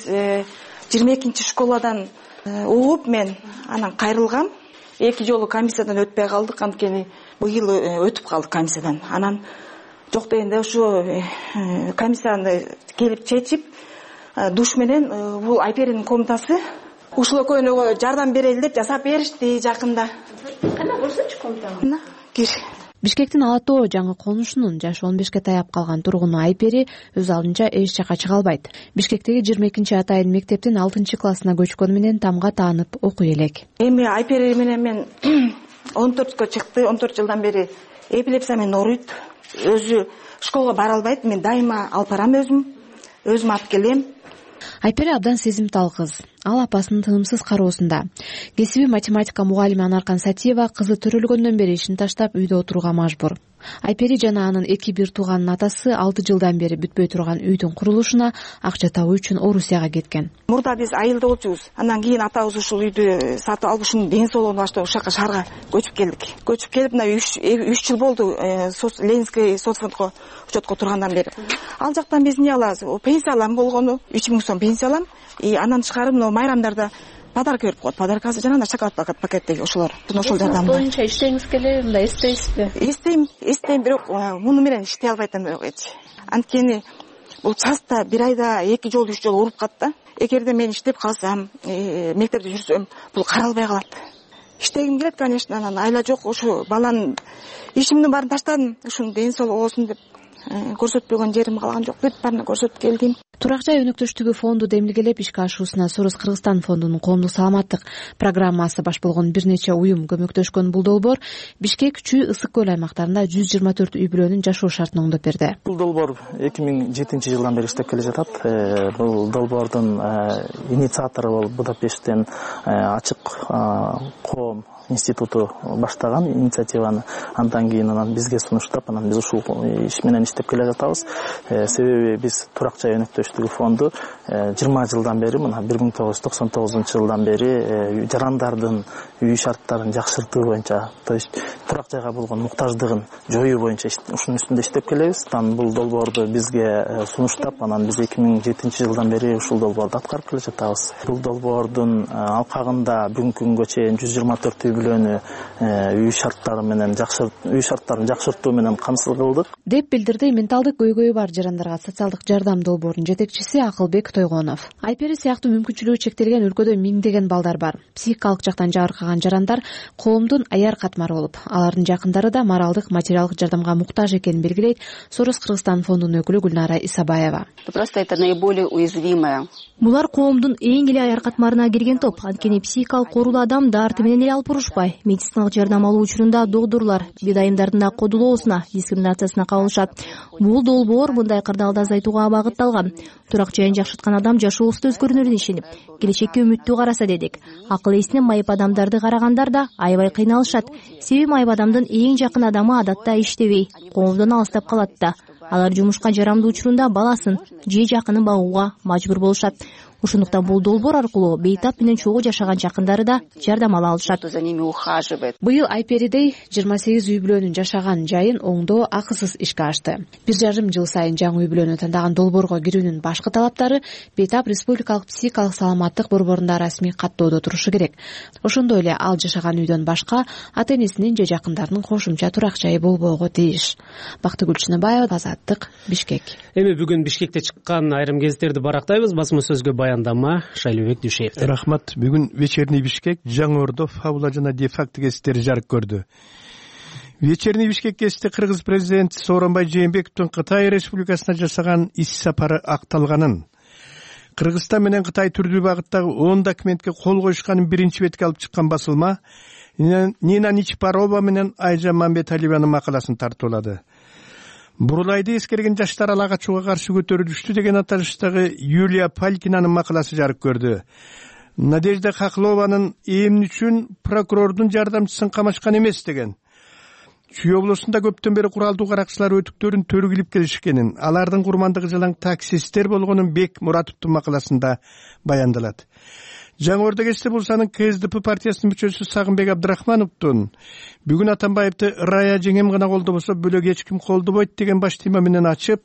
22-школадан угуп мен анан кайрылгам. 2 жолу комиссиядан өтпөй калдык, анткени быйыл өтүп калдык комиссиядан. Анан жок дегенде ушу комиссияны келип чечип, душ менен бул Айперинин комнатасы ушул экөөнөгө жардам берели деп жасап беришти жакында. Кана көрсөтчү комнатаны. Кир. Бишкектин Ала Тоо жаңы конушунун жашы 15-ке таяп калган тургуну Айпери өз алдынча эч жака чыга албайт. Бишкектеги 22-атайын мектептин 6-классына көчкөнү менен тамга таанып окуй элек. Эми Айпери менен мен 14-кө чыкты. 14 жылдан бери эпилепсия менен ооруйт. Өзү школго бара албайт. Мен дайыма алып барам өзүм алып келем. Айпери абдан сезимтал кыз. Ал апасынын тынымсыз кароосунда. Кесиби математика мугалими Анаркан Сатиева кызы төрөлгөндөн бери ишин таштап үйдө отурууга мажбур. Айпери жана анын 2 тууганын атасы 6 жылдан бери бүтпөй турган үйдүн курулушуна акча табуу үчүн Орусияга кеткен. Мурда биз айылда болчубуз. Андан кийин атабыз ушул үйдү сатып алып, ушунун ден соолугун баштап ушул жака шаарга көчүп келдик. Көчүп келип мына 3 жыл болду Ленинский соцфондго учетко тургандан бери. Ал жактан биз эмне алабыз? Пенсия алам болгону 3000 сом пенсия алам. Анан чыгарып мына майрамдарда подарка берип коет. Подаркасы жана шоколад пакеттеги ошолор. Ошол жардам боюнча иштеңиз келеби, мындай эстейсизби? Эстейм, бирок муну менен иштей албайт эми эч. Анткени бул часта бир айда 2 жолу 3 жолу ооруп калат да. Эгерде мен иштеп калсам, мектепте жүрсөм, бул каралбай калат. Иштегим келет, конечно, анан айла жок, ошо баланын ишимдин баарын таштадым, ушунун ден соолугу болсун деп. көрсөтпөгөн жерим калган жок бүт баарына көрсөтүп келдим. Турак жай өнөктөштүгү фонду демилгелеп ишке ашуусуна Сорос Кыргызстан фондунун коомдук саламаттык программасы баш болгон бир нече уюм көмөктөшкөн бул долбоор Бишкек, Чүй, Ысык көл аймактарында 124 үй бүлөнүн жашоо шартын оңдоп берди. Бул долбоор 2007-жылдан бери иштеп келе жатат. Бул долбоордун инициатору болуп Будапешттен ачык коом институту баштаган инициативаны. Андан кийин анан бизге сунуштап, анан биз ушул иш менен иштеп келе жатабыз. Себеби биз Турак жай өнөктөштүгү фонду 20 жылдан бери, мына 1999-жылдан бери жарандардын үй шарттарын жакшыртуу боюнча, то есть турак жайга болгон муктаждыгын жоюу боюнча ушунун үстүндө иштеп келебиз. Бул долбоорду бизге сунуштап, анан биз 2007-жылдан бери ушул долбоорду аткарып келе жатабыз. Бул долбоордун алкагында бүгүнкү күнгө чейин 124 үй бүлөнү үй шарттарын жакшыртуу менен камсыз кылдык, деп билдирди менталдык көйгөйү бар жарандарга социалдык жардам долбоорунун жетекчиси Акылбек Тойгонов. Айпери сыяктуу мүмкүнчүлүгү чектелген өлкөдө миңдеген балдар бар. Психикалык жактан жабыркаган жарандар коомдун аяр катмары болуп, алардын жакындары да моралдык, материалдык жардамга муктаж экенин белгилейт Сорос Кыргызстан фондунун өкүлү Гүлнара Исабаева. Просто это наиболее уязвимое. Булар коомдун эң эле аяр катмарына кирген топ. Анткени психикалык оорулуу адам дарты менен эле алып урушпай, медициналык жардам алуу учурунда доктурлар бедайымдардын да кодулоосуна, дискриминациясына кабылышат. Бул долбоор мындай кырдаалды азайтууга багытталган. Турак жайын жакшырткан адам жашоосу өзгөрүүнүн ишенип, келечекке үмүттүү караса дедик. Акыл эсине майып адамдарды карагандар да аябай кыйналышат. Себеби майып адамдын эң жакын адамы адатта иштебей, коомдон алыстап калат да. Алар жумушка жарамдуу учурунда баласын же жакынын багууга мажбур болушат. Ошондуктан бул долбоор аркылуу бейтап менен чогуу жашаган жакындары да жардам ала алышат. Быйыл Айперидей 28 үй бүлөнүн жашаган жайын оңдоо акысыз ишке ашты. 1,5 жыл сайын жаңы үй бүлөнү тандаган долбоорго кирүүнүн башкы талаптары бейтап республикалык психикалык саламаттык борборунда расмий каттоодо турушу керек. Ошондой эле ал жашаган үйдөн башка ата энесинин же жакындарынын кошумча турак жайы болбоого тийиш. Бактыгүл Чыныбаева, Азаттык, Бишкек. Эми бүгүн Бишкекте чыккан айрым гезиттерди барактайбыз. Басма сөзгө баяндама Шайлообек Дүйшеев. Рахмат. Бүгүн Вечерний Бишкек жаңы ордо фабула жана де-факто гезиттери жарык көрдү. Вечерний Бишкек гезити Кыргыз президенти Сооронбай Жээнбековдун Кытай Республикасына жасаган ис сапары акталганын, Кыргызстан менен Кытай түрдүү багыттагы 10 документке кол коюшканын биринчи бетке алып чыккан басылма Нина Ничпарова менен Айжан Мамбеталиеванын макаласын тартуулады. Бурулайды эскерген жаштар ала качууга каршы көтөрүлүштү деген аталыштагы Юлия Палькинанын макаласы жарык көрдү. Надежда Хохлованын эмне үчүн прокурордун жардамчысын камашкан эмес деген. Чүй облусунда көптөн бери куралдуу каракчылар өтүктөрүн төргүлүп келишкенин, алардын курмандыгы жалаң таксисттер болгонун Бек Муратовдун макаласында баяндалат. Жаңы ордо гезити Булсанын КСДП партиясынын мүчөсү Сагынбек Абдрахмановдун бүгүн Атамбаевди Рая жеңем гана колдобосо бөлөк эч ким колдобойт деген баш тема менен ачып,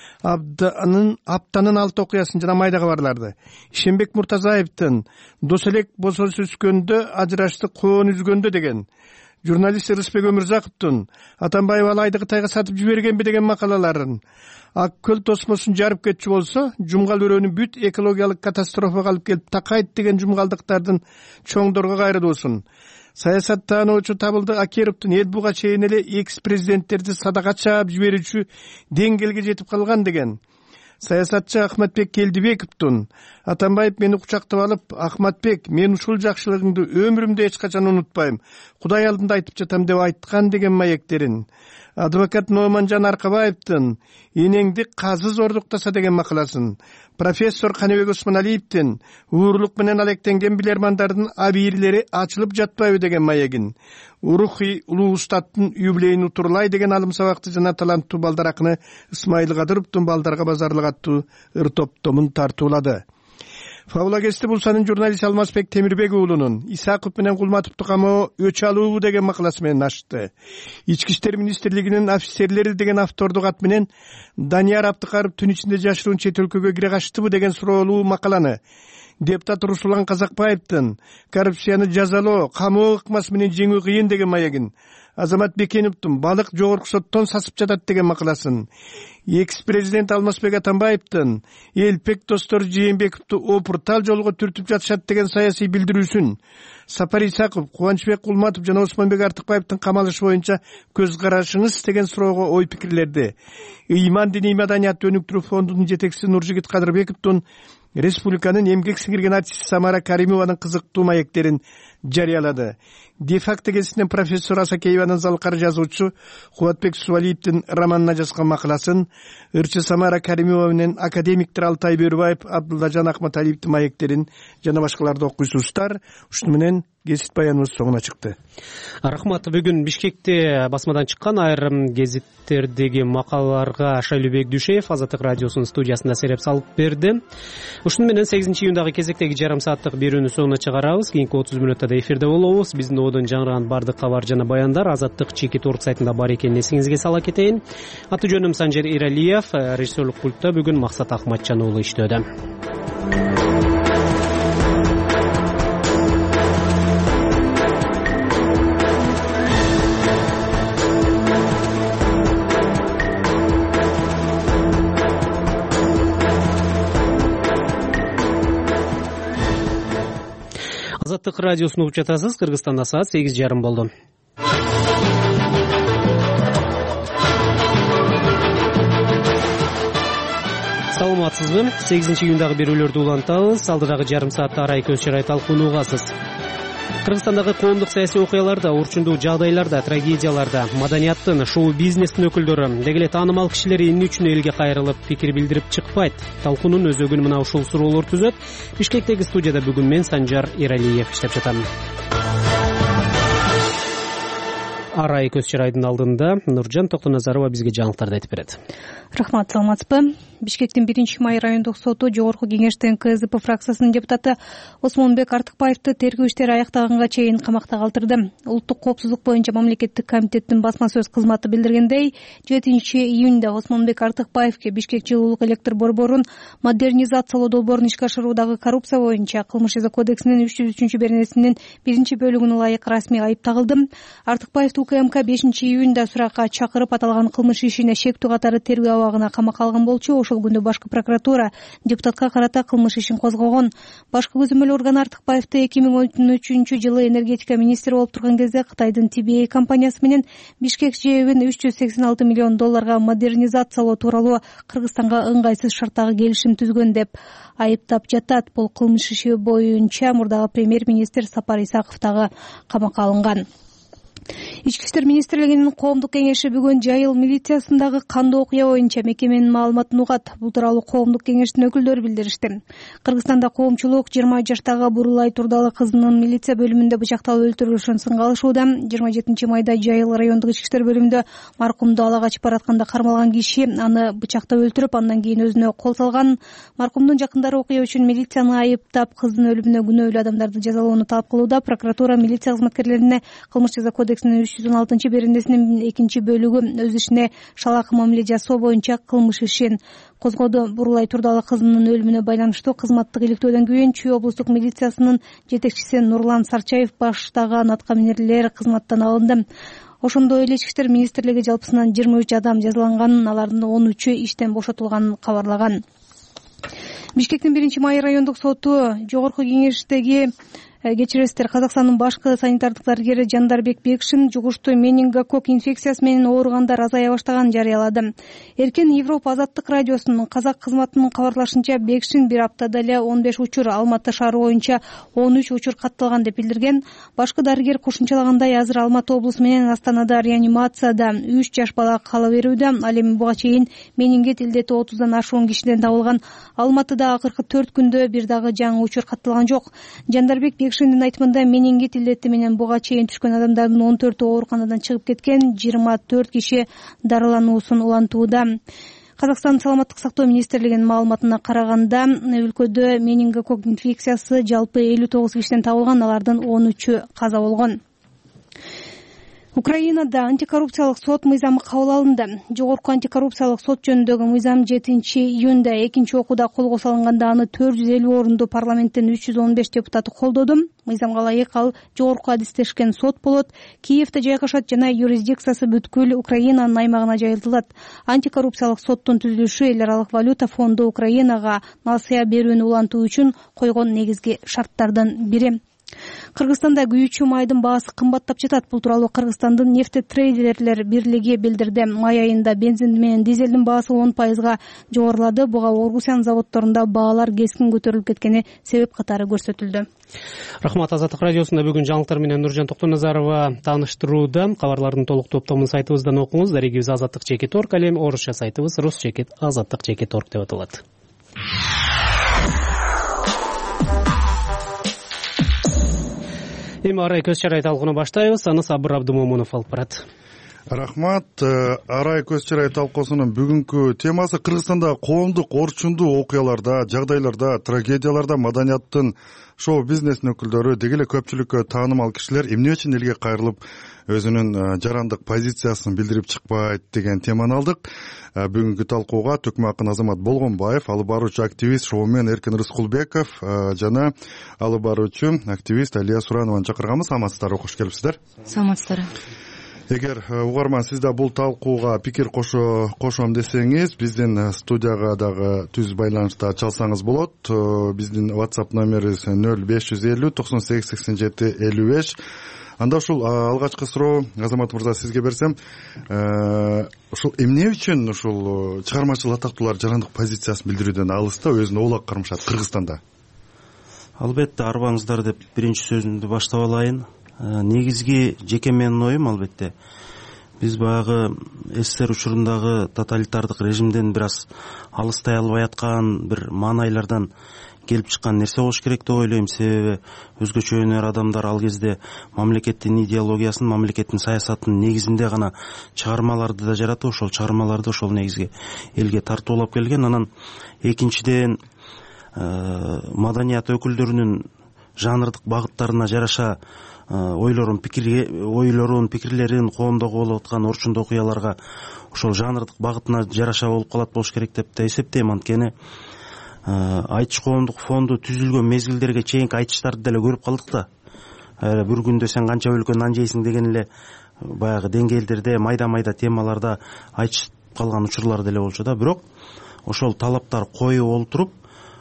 аптанын 6 окуясын жана майда кабарларды. Ишенбек Муртазаевдин дос элек босош үскөндө, ажырашты коон үзгөндө деген, журналист Рыспек Өмүрзаковдун Атамбаев алайды Кытайга сатып жибергенби деген макалаларын, Ак көл тосмосун жарып кетчү болсо, жумгал өрөөнү бүт экологиялык катастрофага алып келип такайт деген жумгалдыктардын чоңдорго кайрылуусун, саясаттануучу Табылды Акеровдун эл буга чейин эле экс-президенттерди садака чаап жиберүүчү деңгээлге жетип калган деген, саясатчы Ахматбек Келдибековдун Атамбаев мени кучактап алып, Ахматбек, мен ушул жакшылыгыңды өмүрүмдө эч качан унутпайм, Кудай алдында айтып жатам деп айткан деген маектерин, адвокат Номанжан Аркабаевдин энеңди казы зордуктаса деген макаласын, профессор Каныбек Осмоналиевдин уурлук менен алектенген билермандардын абийирлери ачылып жатпайбы деген маегин, Урухи улуу устаттын юбилейин утурлай деген алым сабакты жана таланттуу балдар акыны Исмайыл Кадыровдун балдарга базарлык аттуу ыр топтомун тартуулады. Фабула гезити Булсанын журналист Алмазбек Темирбек уулунун Исаков менен Кулматовду камоо өч алуубу деген макаласы менен ачты. Ички иштер министрлигинин офицерлери деген автордук ат менен Данияр Абдыкаров түн ичинде жашыруун чет өлкөгө кире качтыбы деген суроолуу макаланы депутат Руслан Казакбаевдин коррупцияны жазалоо камоо ыкмасы менен жеңүү кыйын деген маегин, Азамат Бекеновдун балык жогорку соттон сасып жатат деген макаласын, экс-президент Алмазбек Атамбаевдин элпек достор Жээнбековду опуртал жолго түртүп жатышат деген саясий билдирүүсүн, Сапар Исаков, Кубанычбек Кулматов жана Осмонбек Артыкбаевдин камалышы боюнча көз карашыңыз деген суроого ой пикирлерди ыйман диний маданиятты өнүктүрүү фондунун жетекчиси Нуржигит Кадырбековдун республиканын эмгек сиңирген артисти Самара Каримованын кызыктуу маектерин жарыялады. Де-факто гезитинен профессор Асакееванын залкары жазуучу Кубатбек Сувалиевдин романына жазган макаласын, ырчы Самара Каримова менен академиктер Алтай Бөрүбаев, Абдуллажан Акматалиевдин маектерин жана башкаларды окуйсуздар. Ушуну менен гезит баяныбыз соңуна чыкты. Рахмат. Бүгүн Бишкекте басмадан чыккан айрым гезиттердеги макалаларга Шайлубек Дүйшеев Азаттык радиосунун студиясында сереп салып берди. Ушуну менен 8-июндагы кезектеги жарым сааттык берүүнү соңуна чыгарабыз. Кийинки 30 минутта да эфирде болобуз. Биздин одон жаңырган бардык кабар жана баяндар Азаттык чеки торг сайтында бар экенин эсиңизге сала кетейин. Аты жөнүм Санжер Иралиев, режиссерлук пультта бүгүн Максат Акматжан уулу иштөөдө. Азаттык радиосун угуп жатасыз. Кыргызстанда саат 8:30 болду. Саламатсызбы? 8-июндагы берүүлөрдү улантабыз. Алдыдагы жарым саатта арай көз чырай талкуунугасыз. Кыргызстандагы коомдук саясий окуяларда, урчундуу жагдайларда, трагедияларда маданияттын, шоу-бизнестин өкүлдөрү, деги эле таанымал кишилер эмне үчүн элге кайрылып пикир билдирип чыкпайт? Талкуунун өзөгүн мына ушул суроолор түзөт. Бишкектеги студияда бүгүн мен Санжар Иралиев иштеп жатам. Арай көз чырайдын алдында Нуржан Токтоназарова бизге жаңылыктарды айтып берет. Рахмат, саламатсызбы? Бишкектин 1-май райондук соту Жогорку кеңештин КСДП фракциясынын депутаты Осмонбек Артыкбаевди тергөө иштери аяктаганга чейин камакта калтырды. Улуттук коопсуздук боюнча мамлекеттик комитеттин басма сөз кызматы билдиргендей, 7-июнда Осмонбек Артыкбаевге Бишкек жылуулук электр борборун модернизациялоо долбоорун ишке ашыруудагы коррупция боюнча Кылмыш жаза кодексинин 303-беренесинин 1-бөлүгүнө ылайык расмий айып тагылды. Артыкбаевди УКМК 5-июнда суракка чакырып аталган кылмыш ишине шектүү катары тергөө абагына камакка алган болчу. Ошол күндө башкы прокуратура депутатка карата кылмыш ишин козгогон. Башкы көзөмөл орган Артыкбаевди 2013-жылы энергетика министри болуп турган кезде Кытайдын TBA компаниясы менен Бишкек ЖЭБин 386 миллион долларга модернизациялоо тууралуу Кыргызстанга ыңгайсыз шарттагы келишим түзгөн деп айыптап жатат. Бул кылмыш иши боюнча мурдагы премьер-министр Сапар Исаков дагы камакка алынган. Ички иштер министрлигинин коомдук кеңеши бүгүн Жайыл милициясындагы кандуу окуя боюнча мекеменин маалыматын угат. Бул тууралуу коомдук кеңештин өкүлдөрү билдиришти. Кыргызстанда коомчулук 20 жаштагы Бурулай Турдалы кызынын милиция бөлүмүндө бычакталып өлтүрүлүшүн сынга алышууда. 27-майда Жайыл райондук ички иштер бөлүмүндө маркумду ала качып баратканда кармалган киши аны бычактап өлтүрүп, андан кийин өзүнө кол салган. Маркумдун жакындары окуя үчүн милицияны айыптап, кыздын өлүмүнө күнөөлүү адамдарды жазалоону талап кылууда. Прокуратура милиция кызматкерлерине Кылмыш жаза кодексинин 316-беренесинин 2-бөлүгү өз ишине шалак мамиле жасоо боюнча кылмыш ишин козгоду. Бурулай Турдалы кызынын өлүмүнө байланыштуу кызматтык иликтөөдөн кийин Чүй облустук милициясынын жетекчиси Нурлан Сарчаев баштаган аткаминерлер кызматтан алынды. Ошондой эле ички иштер министрлиги жалпысынан 23 адам жазаланганын, алардын 13-ü иштен бошотулганын кабарлаган. Бишкектин 1-май райондук соту Жогорку кеңештеги кечиресиздер, Казакстандын башкы санитардык дарыгери Жандарбек Бекшин жугуштуу менингококк инфекциясы менен ооругандар азая баштаганын жарыялады. Эркен Европа Азаттык радиосунун казак кызматынын кабарлашынча, Бекшин бир аптада эле 15 учур, Алматы шаары боюнча 13 учур катталган деп билдирген. Башкы дарыгер кошумчалагандай, азыр Алматы облусу менен Астанада реанимацияда 3 жаш бала кала берүүдө. Ал эми буга чейин менингит илдети 30дан ашуун кишиден табылган. Алматыда акыркы 4 күндө бир дагы жаңы учур катталган жок. Жандарбек Бекшиндин айтымында, менингит илдети менен буга чейин түшкөн адамдардын 14-ü ооруканадан чыгып кеткен, 24 киши дарылануусун улантууда. Казакстан саламаттык сактоо министрлигинин маалыматына караганда, өлкөдө менингококк инфекциясы жалпы 59 кишиден табылган, алардын 13-ü каза болгон. Украинада антикоррупциялык сот мыйзамы кабыл алынды. Жогорку антикоррупциялык сот жөнүндөгү мыйзам 7-июнда экинчи окууда колго салынганда аны 450 орунду парламенттин 315 депутаты колдоду. Мыйзамга ылайык ал жогорку адистешкен сот болот. Киевде жайгашат жана юрисдикциясы бүткүл Украинанын аймагына жайылтылат. Антикоррупциялык соттун түзүлүшү эл аралык валюта фонду Украинага насыя берүүнү улантуу үчүн койгон негизги шарттардын бири. Кыргызстанда күйүүчү майдын баасы кымбаттап жатат. Бул тууралуу Кыргызстандын нефтетрейдерлер бирлиги билдирди. Май айында бензин менен дизелдин баасы 10% жогорулады. Буга Оргусян заводдорунда баалар кескин көтөрүлүп кеткени себеп катары көрсөтүлдү. Рахмат. Азаттык радиосунда бүгүн жаңылыктар менен Нуржан Токтоназарова тааныштырууда. Кабарлардын толук топтомун сайтыбыздан окуңуз. Дарегибиз azatlyk.org, ал эми орусча сайтыбыз rus.azatlyk.org деп аталат. Эми арай көз чарай талкууну баштайбыз. Аны Сабыр Абдымомунов алып барат. Рахмат. Арай көз чарай талкуусунун бүгүнкү темасы Кыргызстанда коомдук орчундуу окуяларда, жагдайларда, трагедияларда маданияттын шоу-бизнестин өкүлдөрү, деги эле көпчүлүккө таанымал кишилер эмне үчүн элге кайрылып өзүнүн жарандык позициясын билдирип чыкпайт деген теманы алдык. Бүгүнкү талкууга Төкмө акын Азамат Болгонбаев, алып баруучу активист шоумен Эркин Рыскулбеков жана алып баруучу активист Алия Суранованы чакырганбыз. Амансыздарбы, кош келипсиздер. Саламатсыздар. Эгер угарман сиз да бул талкууга пикир кошом десеңиз, биздин студияга дагы түз байланышта чалсаңыз болот. Биздин WhatsApp номерибиз 0550 98 87 55. Анда ушул алгачкы суроо Азамат мырза сизге берсем, ушул эмне үчүн ушул чыгармачыл атактуулар жарандык позициясын билдирүүдөн алыста, өзүнө улак кармашат Кыргызстанда? Албетте, арбаңыздар деп биринчи сөзүмдү баштап алайын. Негизги жеке менин оюм, албетте, биз баягы СССР учурундагы тоталитардык режимден бир аз алыстай албай аткан бир маанайлардан келип чыккан нерсе болуш керек деп ойлойм. Себеби өзгөчө өнөр адамдар ал кезде мамлекеттин идеологиясын, мамлекеттин саясатынын негизинде гана чыгармаларды да жаратып, ошол чыгармаларды ошол негизге элге тартуулап келген. Анан экинчиден маданият өкүлдөрүнүн жанрдык багыттарына жараша ойлорун, пикирлерин коомдогу болуп аткан орчундуу окуяларга ошол жанрдык багытына жараша болуп калат болуш керек деп да эсептейм. Анткени айтыш коомдук фонду түзүлгөн мезгилдерге чейинки айтыштарды деле көрүп калдык да. Бир күндө сен канча өлкө нан жейсиң деген эле баягы деңгээлдерде, майда темаларда айтышып калган учурлар деле болчу да. Бирок ошол талаптар коюп олтуруп,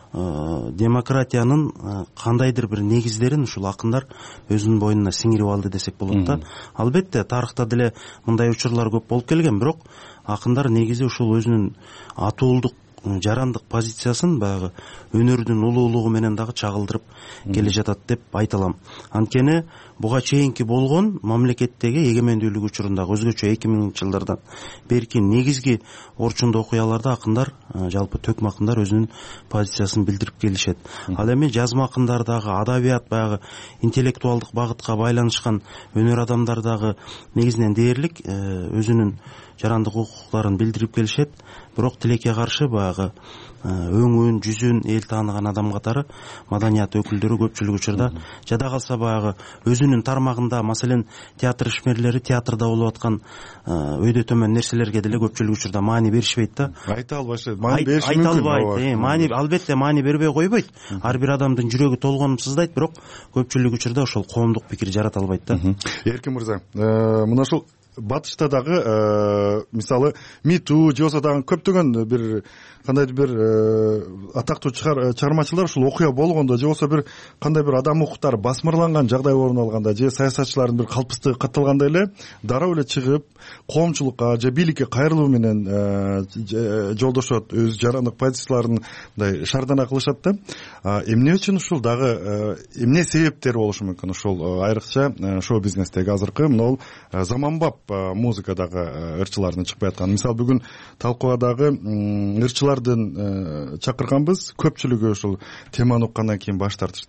демократиянын кандайдыр бир негиздерин ушул акындар өзүнүн боюнуна сиңирип алды десек болот да. Албетте, тарыхта деле мындай учурлар көп болуп келген, бирок акындар негизи ушул өзүнүн атуулдук жарандык позициясын баягы өнөрдүн улуулугу менен дагы чагылдырып келе жатат деп айта алам. Анткени буга чейинки болгон мамлекеттеги эгемендүүлүк учурундагы өзгөчө 2000-жылдардан берки негизги орчундуу окуяларда акындар, жалпы төкмө акындар өзүнүн позициясын билдирип келишет. Ал эми жазма акындар дагы, адабият, баягы интеллектуалдык багытка байланышкан өнөр адамдар дагы негизинен дээрлик өзүнүн жарандык укуктарын билдирип келишет. Бирок тилекке каршы баягы өңүн, жүзүн эл тааныган адам катары маданият өкүлдөрү көпчүлүк учурда жада калса баягы өзүнүн тармагында, маселен, театр ишмерлери театрда болуп аткан өйдө төмөн нерселерге деле көпчүлүк учурда маани беришпейт да. Айта албайт, маани бериши мүмкүн. Айта албайт, албетте маани бербей койбойт. Ар бир адамдын жүрөгү толгонуп сыздайт, бирок көпчүлүк учурда ошол коомдук пикир жарата албайт да. Эркин мырза, мына ушул батышта дагы мисалы Миту же болсо дагы көптөгөн бир кандайдыр бир атактуу чыгармачылар ушул окуя болгондо же болсо бир кандай бир адам укуктары басмырланган жагдай орун алганда же саясатчылардын бир калпыстыгы катталганда эле дароо эле чыгып коомчулукка же бийликке кайрылуу менен жолдошот, өз жарандык позицияларын мындай шаардана кылышат да. Эмне үчүн ушул дагы эмне себептери болушу мүмкүн ушул айрыкча шоу бизнестеги азыркы могул заманбап музыкадагы ырчылардын чыкпай аткан? Мисалы бүгүн талкууга дагы ырчылардын чакырганбыз, көпчүлүгү ушул теманы уккандан кийин баш тартышты да.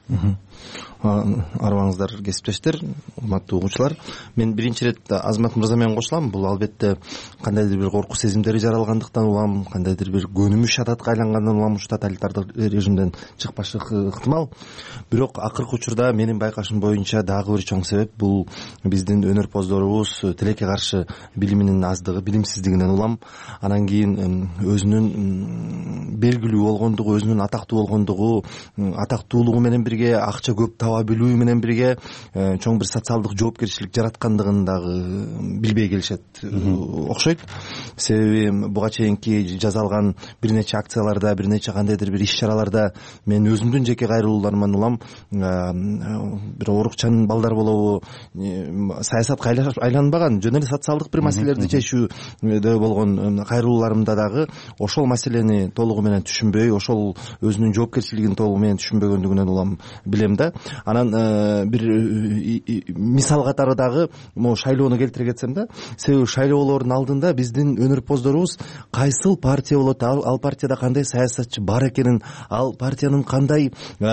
арыбаңыздар кесиптештер, урматтуу угуучулар. Мен биринчи ирет Азамат мырза менен кошулам. Бул албетте кандайдыр бир коркуу сезимдери жаралгандыктан улам, кандайдыр бир көнүмүш адатка айлангандан улам ушу тоталитардык режимден чыкпашы ыктымал. Бирок акыркы учурда менин байкашым боюнча дагы бир чоң себеп бул биздин өнөрпоздорубуз тилекке каршы билиминин аздыгы, билимсиздигинен улам. Анан кийин өзүнүн белгилүү болгондугу, өзүнүн атактуу болгондугу, атактуулугу менен бирге акча көп таба билүү менен бирге чоң бир социалдык жоопкерчилик жараткандыгын дагы билбей келишет окшойт. Себеби буга чейинки жасалган бир нече акцияларда, бир нече кандайдыр бир иш-чараларда мен өзүмдүн жеке кайрылууларыман улам. Бир орукчан балдар болобу, саясатка айланбаган жөн эле социалдык бир маселелерди чечүүдө болгон кайрылууларымда дагы ошол маселени толугу менен түшүнбөй, ошол өзүнүн жоопкерчилигин толугу менен түшүнбөгөндүгүнөн улам билем да. Анан бир мисал катары дагы могу шайлоону келтире кетсем да, себеби шайлоолордун алдында биздин өнөрпоздорубуз кайсыл партия болот, ал партияда кандай саясатчы бар экенин, ал партиянын кандай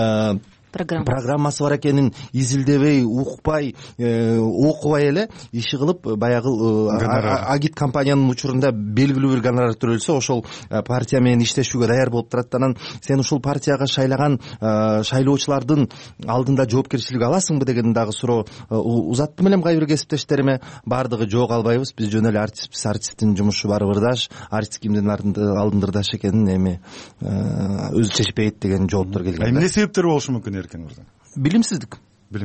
программасы бар экенин изилдебей, укпай, окубай эле иши кылып, баягы агит компаниянын учурунда белгилүү бир гонорар төлөлсө, ошол партия менен иштешүүгө даяр болуп турат. Анан сен ушул партияга шайлаган шайлоочулардын алдында жоопкерчилик аласыңбы деген дагы суроо узаттым элем кайбир кесиптештериме. Баардыгы жок, албайбыз, биз жөн эле артистпиз, артисттин жумушу баары ырдаш, артист кимдин алдында ырдаш экенин эми өзү чечпейт деген жооптор келген. Эмне себептер болушу мүмкүн? Билимсиздик.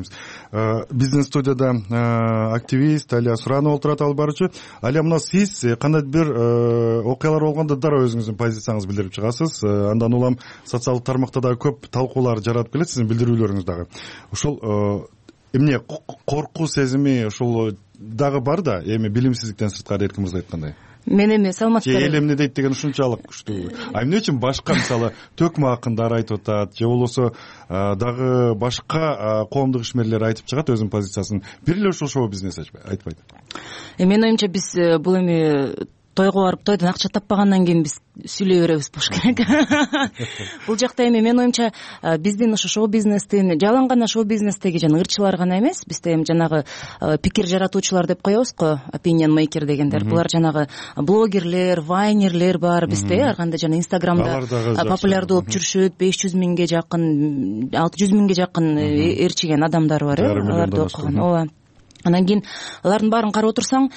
Биздин студияда активист Алия Суранова отурат, алып баруучу. Алия, мына сиз кандай бир окуялар болгондо дароо өзүңүздүн позицияңызды билдирип чыгасыз. Андан улам социалдык тармакта дагы көп талкуулар жаратып келет, сиздин билдирүүлөрүңүз дагы. Ошол эмне коркуу сезими ошол дагы бар да, эми билимсиздиктен сырткары эркин мырза айткандай. Мен эми саламатсыздар. Эл эмне дейт деген ушунчалык күчтүү. Эмне үчүн башка мисалы төкмө акындар айтып атат, же болбосо дагы башка коомдук ишмерлер айтып чыгат өзүнүн позициясын. Бир эле ушул шоу-бизнес айтпайт. Менин оюмча биз бул эми тойго барып тойдон акча таппагандан кийин биз сүйлөй беребиз болуш керек. Бул жакта эми менин оюмча биздин ушу шоу-бизнестин, жалаң гана шоу-бизнестеги жана ырчылар гана эмес, бизде эми жанагы пикир жаратуучулар деп коебуз го, opinion maker дегендер. Булар жанагы блогерлер, вайнерлер бар бизде, ар кандай жана Инстаграмда популярдуу болуп жүрүшөт, 500 миңге жакын, 600 миңге жакын ээрчиген адамдар бар, аларды окуган. Ооба. Анан кийин алардын баарын карап отурсаң,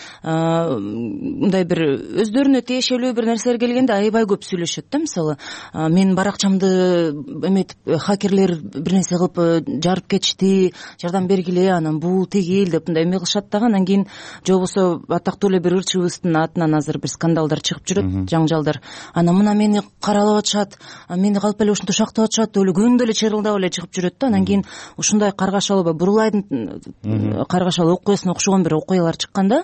мындай бир өздөрүнө тиешелүү бир нерселер келгенде аябай көп сүйлөшөт да. Мисалы, менин баракчамды эметип хакерлер бир нерсе кылып жарып кетишти, жардам бергиле, анан бул тигил деп мындай эме кылышат дагы. Анан кийин же болбосо атактуу эле бир ырчыбыздын атынан азыр бир скандалдар чыгып жүрөт, жаңжалдар. Анан мына мени каралап атышат, мени калп эле ушинтип шактап атышат, эле күндө эле чырылдап эле чыгып жүрөт да. Анан кийин ушундай Каргашалы, Бурулайдын Каргашалы окуясына окшогон бир окуялар чыкканда,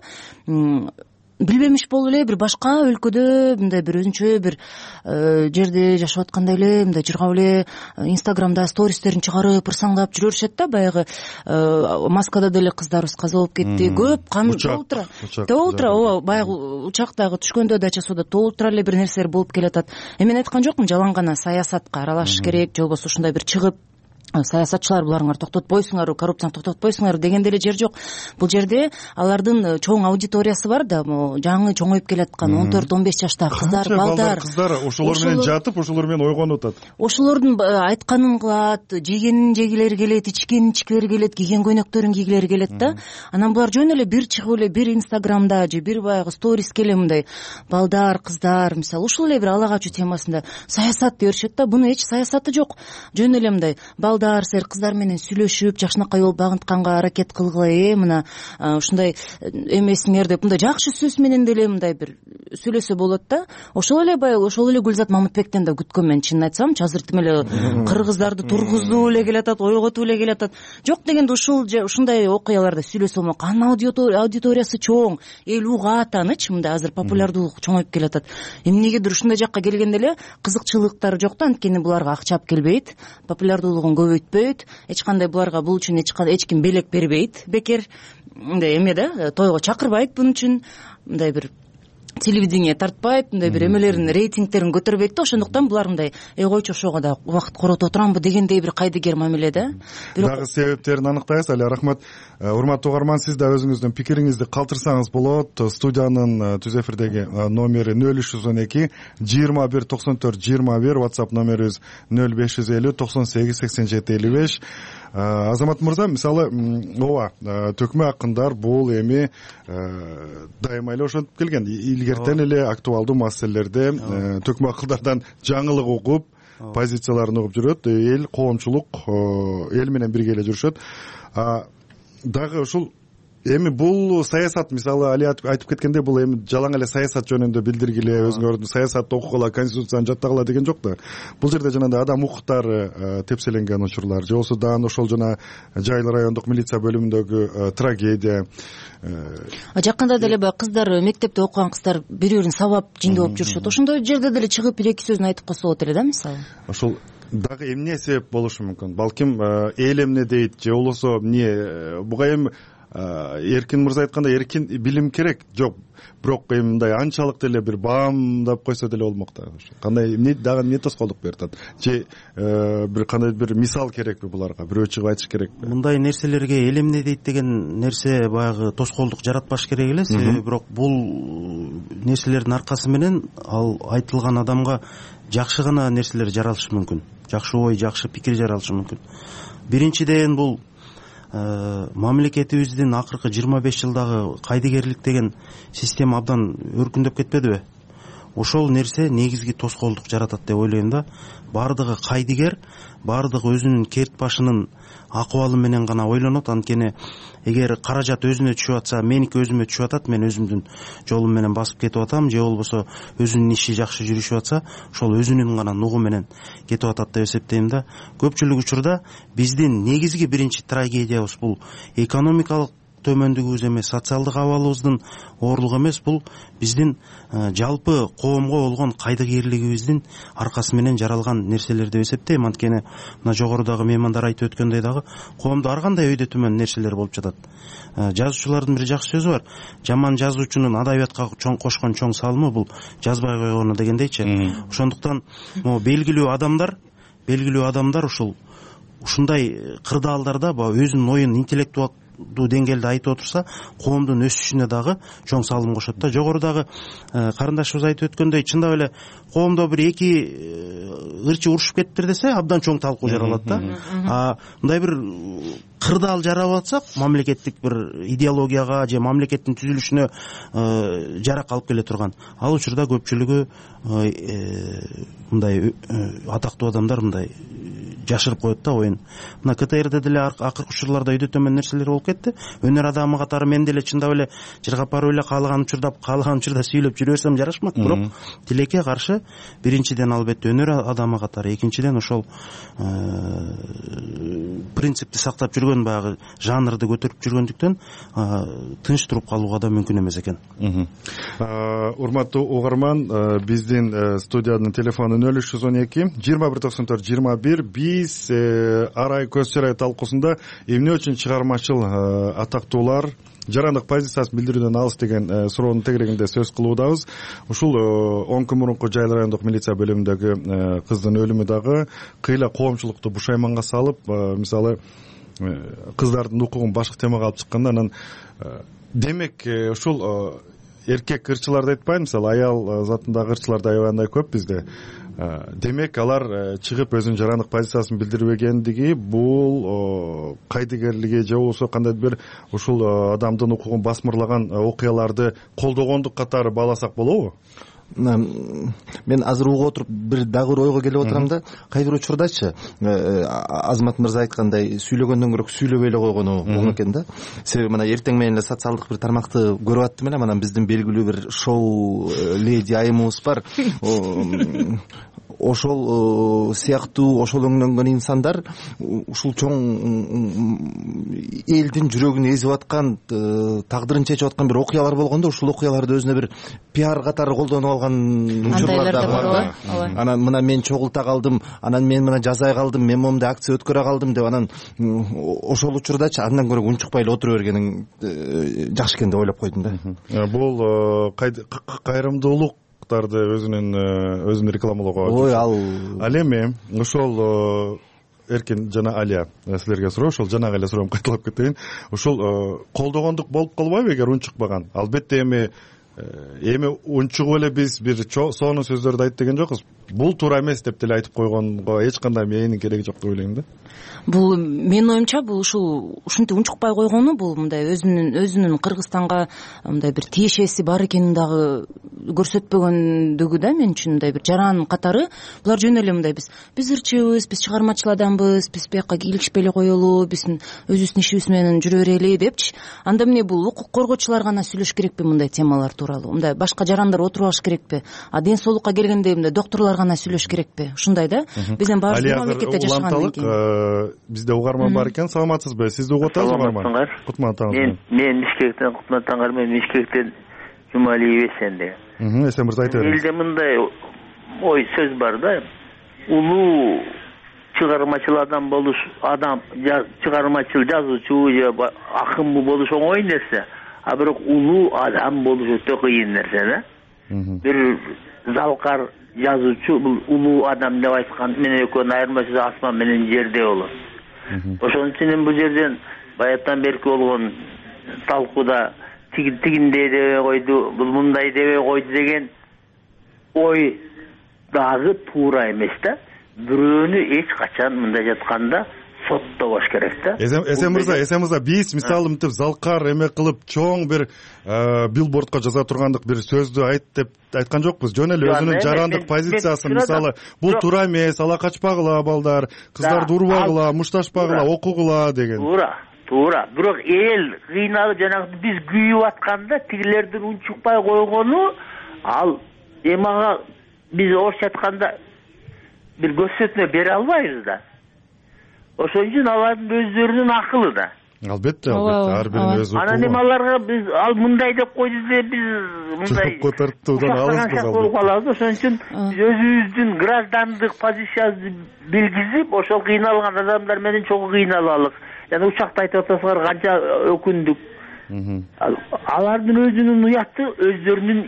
билбемиш болуп эле бир башка өлкөдө мындай бир өзүнчө бир жерде жашап аткандай эле мындай жыргап эле Инстаграмда стористерин чыгарып ырсаңдап жүрө беришет да. Баягы Москвада деле кыздарыбыз каза болуп кетти. Көп толтура, ооба, баягы учактагы түшкөндө Дача сууда толтура эле бир нерселер болуп келатат. Мен айткан жокмун жалаң гана саясатка аралашыш керек, же болбосо ушундай бир чыгып саясатчылар буларыңар токтотпойсуңар, коррупцияны токтотпойсуңар дегенде жер жок. Бул жерде алардын чоң аудиториясы бар да, жаңы чоңоюп келаткан 14-15 жаштагы кыздар, балдар. Кыздар ошолор менен жатып, ошолор менен ойгонуп атат. Ошолордун айтканын кылат, жегенин жегилери келет, ичкенин ичкилери келет, кийген көйнөктөрүн кийгилери келет да. Анан булар жөн эле бир чыгып эле бир Инстаграмда же бир баягы сториске эле мындай балдар, кыздар, мисалы ушул эле бир ала качуу темасында саясат деп беришет да. Буну эч саясаты жок. Жөн эле мындай сер кыздар менен сүйлөшүп, жакшынакай болуп багынтканга аракет кылгыла, мына ушундай эмесиңер деп мындай жакшы сөз менен деле мындай бир сүйлөсө болот да. Ошол эле Гүлзат Мамытбектен да күткөм мен, чынын айтсам, азыр тим эле кыргыздарды тургузуу эле келатат, ойготуу эле келатат. Жок дегенде ушундай окуяларда сүйлөсө болмок. Анын аудиториясы чоң, эл угат аныч, мындай азыр популярдуулук чоңоюп келатат. Эмнегедир ушундай жакка келгенде эле кызыкчылыктары жок да, анткени буларга акча алып келбейт, популярдуулугун көбөйтпөйт, эч кандай буларга бул үчүн эч ким белек бербейт, бекер мындай эме да, тойго чакырбайт бун үчүн, мындай бир телевидение тартпайт, мындай бир эмелерин рейтингтерин көтөрбөйт да, ошондуктан булар мындай койчу ошого да убакыт коротуп отурамбы дегендей бир кайдыгер мамиле да. Дагы себептерин аныктайбыз. Али рахмат. Урматтуу угарман, сиз да өзүңүздүн пикириңизди калтырсаңыз болот. Студиянын түз эфирдеги номери 0312 21 94 21, WhatsApp номерибиз 0550 98 87 55. Азамат мырза, мисалы ооба, төкмө акындар бул эми дайыма эле ошентип келген. Илгертен эле актуалдуу маселелерде төкмө акылдардан жаңылык угуп, позицияларын угуп жүрөт. Эл, коомчулук эл менен бирге эле жүрүшөт. Дагы ушул эми бул саясат, мисалы Али айтып кеткендей, бул эми жалаң эле саясат жөнүндө билдиргиле, өзүңөрдүн саясатты окугула, конституцияны жаттагыла деген жок да. Бул жерде жанагындай адам укуктары тепселенген учурлар, же болбосо дагы ошол жана Жайыл райондук милиция бөлүмүндөгү трагедия. Жакында деле баягы кыздар, мектепте окуган кыздар бири-бирин сабап жиңде болуп жүрүшөт. Ошондой жерде деле чыгып бир эки сөзүн айтып койсо болот эле да, мисалы. Ошол дагы эмне себеп болушу мүмкүн? Балким эл эмне дейт, же болбосо эмне, буга эми Эркин мырза айткандай эркин билим керек. Жок, бирок эми мындай анчалык деле бир баамдап койсо деле болмок да. Кандай дагы эмне тоскоолдук берип атат? Же бир кандай бир мисал керекпи буларга? Бирөө чыгып айтыш керекпи? Мындай нерселерге эл эмне дейт деген нерсе баягы тоскоолдук жаратпаш керек эле. Себеби бирок бул нерселердин аркасы менен ал айтылган адамга жакшы гана нерселер жаралышы мүмкүн. Жакшы ой, жакшы пикир жаралышы мүмкүн. Биринчиден бул мамлекетибиздин акыркы 25 жылдагы кайдыгерлик деген система абдан өркүндөп кетпедиби? Ошол нерсе негизги тоскоолдук жаратат деп ойлойм да. Бардыгы кайдыгер, бардыгы өзүнүн керт башынын акыбалы менен гана ойлонот. Анткени эгер каражат өзүнө түшүп атса, меники өзүмө түшүп атат, мен өзүмдүн жолум менен басып кетип атам, же болбосо өзүнүн иши жакшы жүрүшүп атса, ошол өзүнүн гана нугу менен кетип атат деп эсептейм да. Көпчүлүк учурда биздин негизги биринчи трагедиябыз бул экономикалык төмөндүгүбүз эмес, социалдык абалыбыздын оорлугу эмес, бул биздин жалпы коомго болгон кайдыгерлигибиздин аркасы менен жаралган нерселер деп эсептейм. Анткени мына жогорудагы меймандар айтып өткөндөй дагы коомдо ар кандай өйдө түмөн нерселер болуп жатат. Жазуучулардын бир жакшы сөзү бар. Жаман жазуучунун адабиятка кошкон чоң салымы бул жазбай койгону дегендейчи. Ошондуктан белгилүү адамдар ушундай кырдаалдарда өзүнүн оюн интеллектуалдуу деңгээлде айтып отурса, коомдун өсүшүнө дагы чоң салым кошот да. Жогорудагы карындашыбыз айтып өткөндөй, чындап эле коомдо бир эки ырчы урушуп кетиптир десе, абдан чоң талкуу жаралат да. Мындай бир кырдаал жарап атсак, мамлекеттик бир идеологияга же мамлекеттин түзүлүшүнө жарак алып келе турган. Ал учурда көпчүлүгү мындай атактуу адамдар мындай жашырып коет да оюн. Мына КТРде деле акыркы учурларда өйдө төмөн нерселер болуп кетти. Өнөр адамы катары мен деле чындап эле жыргап барып эле каалаган учурда сүйлөп жүрө берсем жарашмак. Бирок тилекке каршы биринчиден албетте өнөр адамы катары, экинчиден ошол принципти сактап жүргөн баягы жанрды көтөрүп жүргөндүктөн тынч туруп калууга да мүмкүн эмес экен. Урматтуу угарман, биздин студиянын телефону 0312 21 94 21. Биз арай көз чырай талкуусунда эмне үчүн чыгармачыл атактуулар жарандык позициясын билдирүүдөн алыс деген суроонун тегерегинде сөз кылуудабыз. Ушул 10 күн мурунку Жайыл райондук милиция бөлүмүндөгү кыздын өлүмү дагы кыйла коомчулукту бушайманга салып, мисалы кыздардын укугун башкы темага алып чыкканда, анан демек ушул эркек ырчыларды айтпайм, мисалы аял затындагы ырчыларды аябай көп бизде. Демек алар чыгып өзүнүн жарандык позициясын билдирбегендиги бул кайдыгерлиги же болбосо кандайдыр бир ушул адамдын укугун басмырлаган окуяларды колдогондук катары бааласак болобу? Мен азыр угуп отуруп бир дагы бир ойго келип отурам да, кайбир учурдачы Азамат мырза айткандай сүйлөгөндөн көрө сүйлөбөй эле койгону оң экен да. Себеби мына эртең менен эле социалдык бир тармакты көрүп аттым эле, анан биздин белгилүү бир шоу леди айымыбыз бар. ошол сыяктуу ошол өңдөнгөн инсандар ушул чоң элдин жүрөгүн эзип аткан, тагдырын чечип аткан бир окуялар болгондо ушул окуяларды өзүнө бир пиар катары колдонуп алган учурлар да бар. Анан мына мен чогулта калдым, анан мен мына жазай калдым, мен момундай акция өткөрө калдым деп, анан ошол учурдачы андан көрө унчукпай эле отура бергениң жакшы экен деп ойлоп койдум да. Бул кайрымдуулуктарды өзүн рекламалоого. Ой, ал эми ошол Эркин жана Алия силерге суроо, ошол жанагы эле суроом кайталап кетейин. Ошол колдогондук болуп калбайбы эгер унчукпаган? Албетте эми унчугуп эле биз бир сонун сөздөрдү айт деген жокпуз. Бул туура эмес деп деле айтып койгонго эч кандай мээнин кереги жок деп ойлойм да. Бул менин оюмча бул ушинтип унчукпай койгону бул мындай өзүнүн Кыргызстанга мындай бир тиешеси бар экенин дагы көрсөтпөгөндүгү да мен үчүн мындай бир жаран катары. Булар жөн эле мындай биз ырчыбыз, биз чыгармачыл адамбыз, биз бияка илигишпей эле коелу, биздин өзүбүздүн ишибиз менен жүрө берели депчи. Анда эмне бул укук коргоочулар гана сүйлөш керекпи мындай темалар тууралуу? Мындай башка жарандар отуруп алыш керекпи? Ден соолукка келгенде мындай докторлор гана сүйлөш керекпи? Ушундай да. Бизден баары мамлекетте жашагандан кийин. Бизде угарман бар экен. Саламатсызбы? Сизди угуп атабыз угарман? Кутман атаңыз. Мен Бишкектен Кутман атаңар, мен Бишкектен Жумалиев Эсенде. Эсен мырза айта бериңиз. Элде мындай ой сөз бар да. Улуу чыгармачыл адам болуш, чыгармачыл жазуучу же акын болуш оңой нерсе. Бирок улуу адам болуш өтө кыйын нерсе да. Бир залкар жазуучу бул улуу адам деп айткан менен экөөнүн айырмасы асман менен жерде болот. Ошон үчүн бул жерден баяттан берки болгон талкууда тигиндей дебей койду, бул мындай дебей койду деген ой дагы туура эмес да. Бирөөнү эч качан мындай жатканда соттобош керек да. Эсен мырза, биз мисалы мынтип залкар эме кылып чоң бир билбордко жаза тургандык бир сөздү айт деп айткан жокпуз. Жөн эле өзүнүн жарандык позициясын, мисалы бул туура эмес, ала качпагыла балдар, кыздарды урбагыла, мушташпагыла, окугула деген. Туура. Бирок эл кыйналып жанагы биз күйүп атканда тигилердин унчукпай койгону ал эмага биз орусча айтканда бир көрсөтмө бере албайбыз да. Ошон үчүн алардын өздөрүнүн акылы да. Албетте, ар биринин өз укугу. Анан эми аларга биз ал мындай деп койду деп биз мындай котортуудан алыспыз болуп калабыз. Ошон үчүн биз өзүбүздүн граждандык позициябызды билгизип, ошол кыйналган адамдар менен чогуу кыйналалык. Жана учакта айтып атасыңар канча өкүндүк. Алардын өзүнүн уяты өздөрүнүн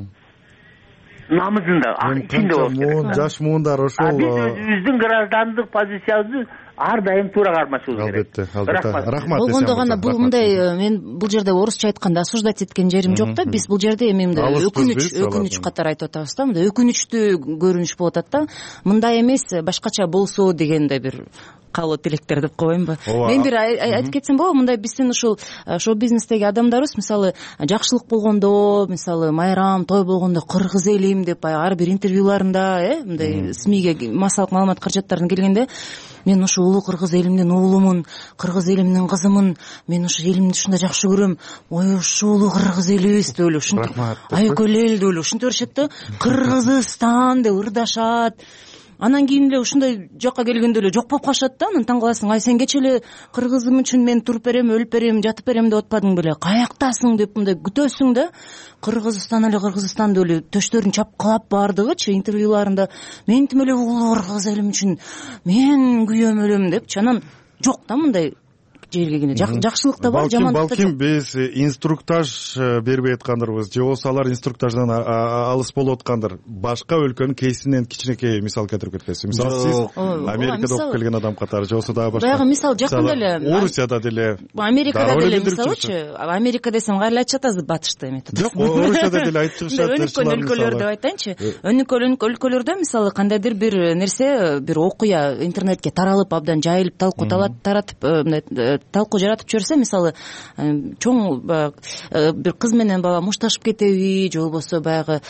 намызында, ичинде болуп керек. Жаш муундар ошол. Биз өзүбүздүн граждандык позициябызды ар дайым туура кармашыбыз керек. Албетте. Рахмат. Болгондо гана бул мындай мен бул жерде орусча айтканда осуждать эткен жерим жок да. Биз бул жерде эми мындай өкүнүч катары айтып атабыз да. Мындай өкүнүчтүү көрүнүш болуп атат да. Мындай эмес, башкача болсо дегендей бир каалоо тилектер деп коеюнбу. Мен бир айтып кетсем болобу, мындай биздин ушул шоу-бизнестеги адамдарыбыз мисалы жакшылык болгондо, мисалы майрам, той болгондо кыргыз элим деп ар бир интервьюларында, мындай СМИге массалык маалымат каражаттарына келгенде мен ушу улуу кыргыз элимдин уулумун, кыргыз элимдин кызымын, мен ушу элимди ушундай жакшы көрөм. Ой, ушу улуу кыргыз элибиз деп эле ушинтип айкөл эл деп эле ушинтип беришет да. Кыргызстан деп ырдашат. Анан кийин эле ушундай жакка келгенде эле жок болуп калышат да. Анан таң каласың, ай сен кече эле кыргызым үчүн мен туруп берем, өлүп берем, жатып берем деп атпадың беле? Каяктасың деп мындай күтөсүң да. Кыргызстан деп эле төштөрүн чапкылап баардыгычы интервьюларында мен тим эле улуу кыргыз элим үчүн мен күйөм өлөм депчи. Анан жок да мындай жерге келгенде жакшылык да бар, жамандык да жок. Балким биз инструктаж бербей аткандырбыз, же болбосо алар инструктаждан алыс болуп аткандыр. Башка өлкөнүн кейсинен кичинекей мисал келтирип кетесиз. Мисалы сиз Америкада окуп келген адам катары, же болбосо дагы башка. Баягы мисал жакында эле Орусияда деле, Америкада деле мисалычы, Америка десем кайра айтып атасыз батышты эми. Жок, Орусияда деле айтып чыгышат. Өнүккөн өлкөлөр деп айтайынчы. Өнүккөн өлкөлөрдө мисалы кандайдыр бир нерсе, бир окуя интернетке таралып, абдан жайылып, талкуу таратып талкуу жаратып жиберсе, мисалы чоң бир кыз менен бала мушташып кетеби, же болбосо баягы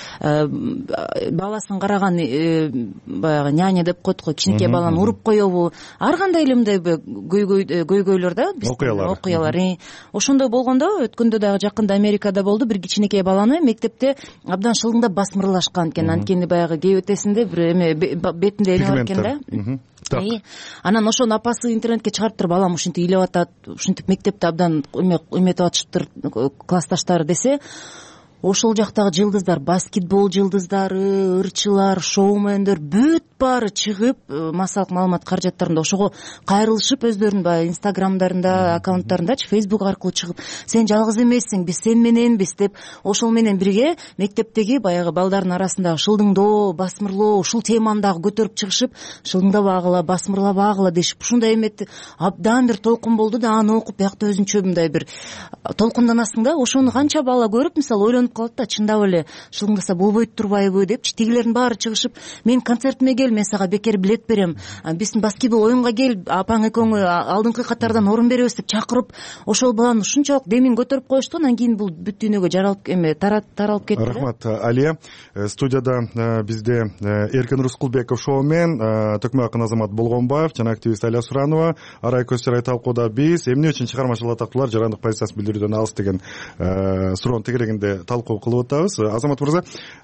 баласын караган баягы няня деп коет го, кичинекей баланы уруп коебу, ар кандай эле мындай көйгөйлөр да, окуялар. Ошондой болгондо өткөндө дагы жакында Америкада болду, бир кичинекей баланы мектепте абдан шылыңдап басмырлашкан экен. Анткени баягы кебетесинде бир эме бетинде эме бар экен да. Анан ошонун апасы интернетке чыгарып туруп, балам ушинтип ыйлап атат, ушинтип мектепте абдан эметип атышыптыр классташтары десе, ошол жактагы жылдыздар, баскетбол жылдыздары, ырчылар, шоумендер бүт баары чыгып, массалык маалымат каражаттарында ошого кайрылышып, өздөрүнүн баягы инстаграмдарында, аккаунттарындачы, фейсбук аркылуу чыгып, сен жалгыз эмессиң, биз сен мененбиз деп, ошол менен бирге мектептеги баягы балдардын арасындагы шылдыңдоо, басмырлоо, ушул теманы дагы көтөрүп чыгышып, шылдыңдабагыла, басмырлабагыла дешип, ушундай эметти абдан бир толкун болду да, аны окуп биякта өзүнчө мындай бир толкунданасың да. Ошону канча бала көрүп, мисалы ойлонуп калат да, чындап эле шылыңдаса болбойт турбайбы депчи. Тигилердин баары чыгышып, мен концертиме кел, мен сага бекер билет берем, биздин баскетбол оюнга кел, апаң экөөңө алдыңкы катардан орун беребиз деп чакырып, ошол баланын ушунчалык демин көтөрүп коюшту. Анан кийин бул бүт дүйнөгө таралып кетти. Рахмат, Алия. Студияда бизде Эркин Рыскулбеков шоумен, Төкмө акын Азамат Болгонбаев жана активист Алия Суранова. Арай Көзчарай талкууда биз эмне үчүн чыгармачыл атактуулар жарандык позициясын билдирүүдөн алыс деген суроонун тегерегинде талкуу кылып атабыз. Азамат мырза,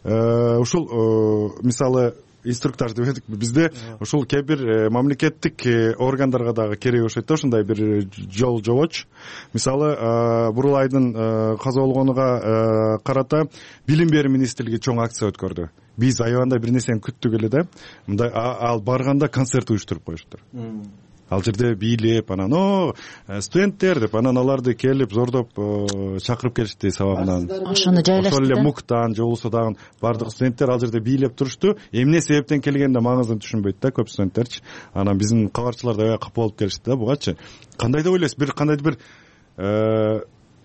ушул мисалы инструктаж деп едик, бизде ушул кээ бир мамлекеттик органдарга дагы керек окшойт да, ушундай бир жол жобоч. Мисалы бурул айдын каза болгонуга карата билим берүү министрлиги чоң акция өткөрдү. Биз аябандай бир нерсени күттүк эле да, мындай ал барганда концерт уюштуруп коюштур. Ал жерде бийлеп, анан студенттер деп, анан аларды келип зордоп чакырып келишти сабагынан. Ошону жайлашты. Ошол эле МУКтан же болбосо дагы бардык студенттер ал жерде бийлеп турушту. Эмне себептен келгенин да маңызын түшүнбөйт да көп студенттерчи. Анан биздин кабарчылар да капа болуп келишти да бугачы. Кандай деп ойлойсуз? Бир кандайдыр бир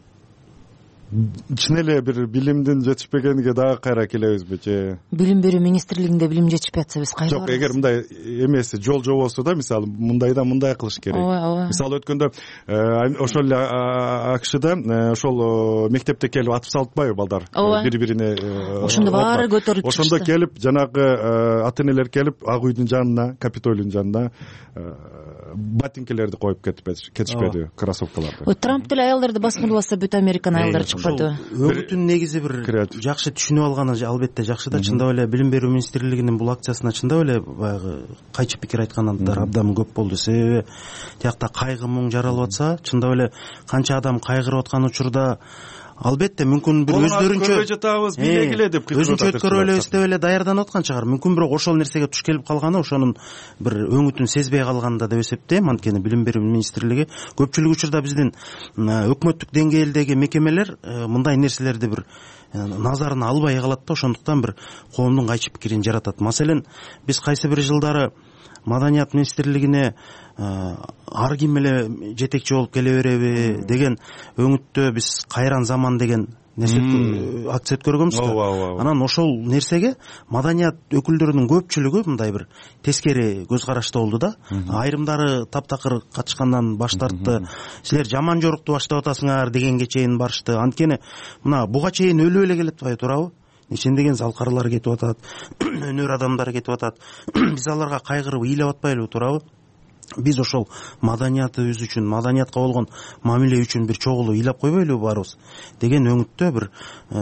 чын эле бир билимдин жетишпегениге дагы кайра келебизби же? Билим берүү министрлигинде билим жетишпей атса биз кайра барабыз? Жок, эгер мындай эмеси жол жобосу да, мисалы мындай да мындай кылыш керек. Мисалы өткөндө ошол эле АКШда ошол мектепте келип атып салытпайбы балдар бири-бирине? Ошондо баары көтөрүлүп чыкты. Ошондо келип жанагы ата-энелер келип Ак үйдүн жанына, Капитолийдин жанына ботинкелерди коюп кетишпеди, кроссовкаларды. Трамп деле аялдарды басмырласа бүт Американын аялдары чыкпады. Өңүтүн негизи бир жакшы түшүнүп алганы албетте жакшы да. Чындап эле билим берүү министрлигинин бул акциясына чындап эле баягы кайчы пикир айткандар абдан көп болду. Себеби тиякта кайгы муң жаралып атса, чындап эле канча адам кайгырып аткан учурда албетте мүмкүн бир өздөрүнчө жатабыз, билегиле деп өзүнчө өткөрүп элебиз деп эле даярданып аткан чыгар. Мүмкүн бирок ошол нерсеге туш келип калганы, ошонун бир өңүтүн сезбей калганда деп эсептейм. Анткени билим берүү министрлиги көпчүлүк учурда биздин өкмөттүк деңгээлдеги мекемелер мындай нерселерди бир назарына албай калат да, ошондуктан бир коомдун кайчы пикирин жаратат. Маселен, биз кайсы бир жылдары Маданият министрлигине ар ким эле жетекчи болуп келе береби деген өңүттө биз кайран заман деген нерсе акция өткөргөнбүз да. Анан ошол нерсеге маданият өкүлдөрүнүн көпчүлүгү мындай бир тескери көз карашта болду да. Айрымдары таптакыр катышкандан баш тартты. Силер жаман жорукту баштап атасыңар дегенге чейин барышты. Анткени мына буга чейин өлүп эле келет атпайбы, туурабы? Нечендеген залкарлар кетип атат, өнөр адамдары кетип атат. Биз аларга кайгырып ыйлап атпайлыбы, туурабы? Биз ошол маданиятыбыз үчүн, маданиятка болгон мамиле үчүн бир чогулуп ыйлап койбойлубу баарыбыз деген өңүттө бир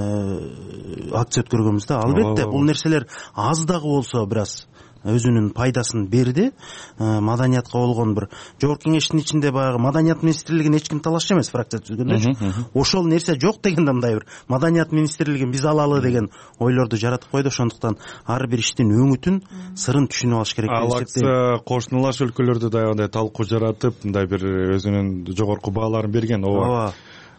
акция өткөргөнбүз да. Албетте бул нерселер аз дагы болсо бир аз өзүнүн пайдасын берди. Маданиятка болгон бир жогорку кеңештин ичинде баягы маданият министрлигин эч ким талашчу эмес, фракция түзгөндө. Ошол нерсе жок дегенде мындай бир маданият министрлигин биз алалы деген ойлорду жаратып койду. Ошондуктан ар бир иштин өңүтүн, сырын түшүнүп алыш керек деп эсептейм. Ал акция кошуналаш өлкөлөрдө да аябай талкуу жаратып, мындай бир өзүнүн жогорку бааларын берген. Ооба.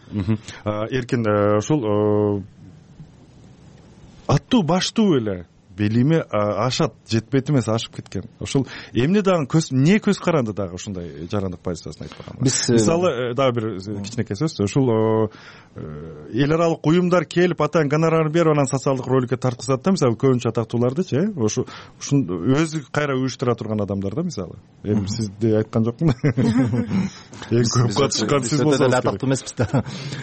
Эркин, ушул аттуу баштуу эле билими ашат, жетпейт эмес, ашып кеткен. Ошол эмне дагы эмне көз каранды дагы ушундай жарандык позициясын айтпаганда. Мисалы дагы бир кичинекей сөз, ушул эл аралык уюмдар келип атаң гонорар берип анан социалдык роликке тарткызат да, мисалы көбүнчө атактуулардычы, ошо өзү кайра уюштура турган адамдар да, мисалы. Эми сизди айткан жокмун. Эң көп катышкан сиз болсоңуз керек. Атактуу эмеспиз да.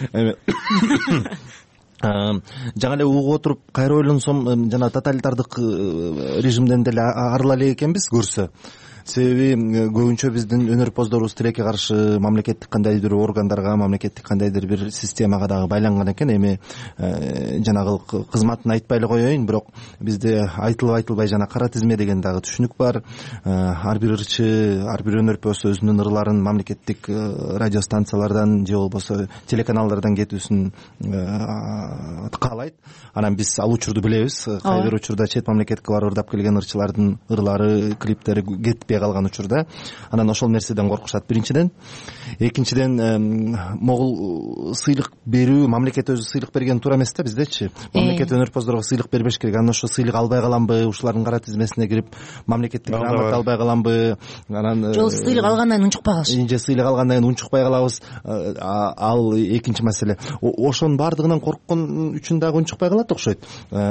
Жаңа эле угуп отуруп кайра ойлонсом, жана тоталитардык режимден деле арыла элек экенбиз көрсө. Себеби көбүнчө биздин өнөрпоздорубуз тилекке каршы мамлекеттик кандайдыр органдарга, мамлекеттик кандайдыр бир системага дагы байланган экен. Эми жанагы кызматын айтпай эле коеюн, бирок бизде айтылбай жана кара тизме деген дагы түшүнүк бар. Ар бир ырчы, ар бир өнөрпөс өзүнүн ырларын мамлекеттик радиостанциялардан же болбосо телеканалдардан кетүүсүн каалайт. Анан биз ал учурду билебиз. Кай бир учурда чет мамлекетке барып ырдап келген ырчылардын ырлары, клиптери кетпей калган учурда. Анан ошол нерседен коркушат биринчиден. Экинчиден могул сыйлык берүү, мамлекет өзү сыйлык берген туура эмес да биздечи. Мамлекет өнөрпоздорго сыйлык бербеш керек. Анан ошо сыйлык албай каламбы, ушулардын кара тизмесине кирип мамлекеттик грамота албай каламбы? Анан жол сыйлык алгандан кийин унчукпай калыш. Же сыйлык алгандан кийин унчукпай калабыз. Ал экинчи маселе. Ошонун баардыгынан корккон үчүн дагы унчукпай калат окшойт.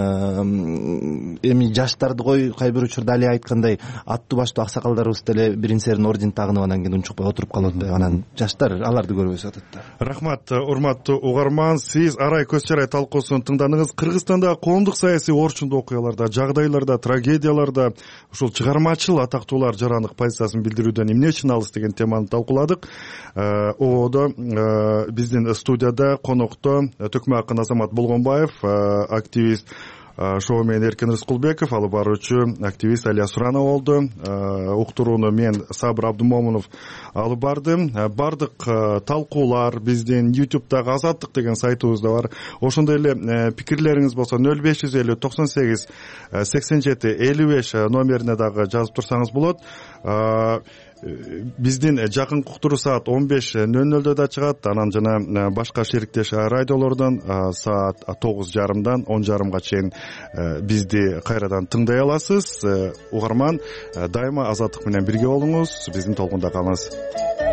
Эми жаштарды кой, кай бир учурда али айткандай аттуу баштуу аксакалдарыбыз деле бирин серин орден тагынып анан кийин унчукпай отуруп калып атпайбы? Анан жаштар аларды көрбөсүп атат да. Рахмат, урматтуу угарман. Сиз Арай көз чарай талкуусун тыңдадыңыз. Кыргызстанда коомдук саясий орчундуу окуяларда, жагдайларда, трагедияларда ушул чыгармачыл атактуулар жарандык позициясын билдирүүдөн эмне үчүн алыс деген теманы талкууладык. Одо биздин студияда конокто Төкмө акын Азамат Болгонбаев, активист, шоумен Эркин Рыскулбеков, алып баруучу активист Алия Суранова болду. Уктурууну мен Сабыр Абдумомунов алып бардым. Бардык талкуулар биздин YouTube'дагы Азаттык деген сайтыбызда бар. Ошондой эле пикирлериңиз болсо 0550 98 87 55 номерине дагы жазып турсаңыз болот. Биздин жакынкы уктуруу саат 15:00 да чыгат. Анан жана башка шериктеш радиолордон саат 9:30 10:30 чейин бизди кайрадан тыңдай аласыз. Угарман, дайыма Азаттык менен бирге болуңуз, биздин толкунда калыңыз.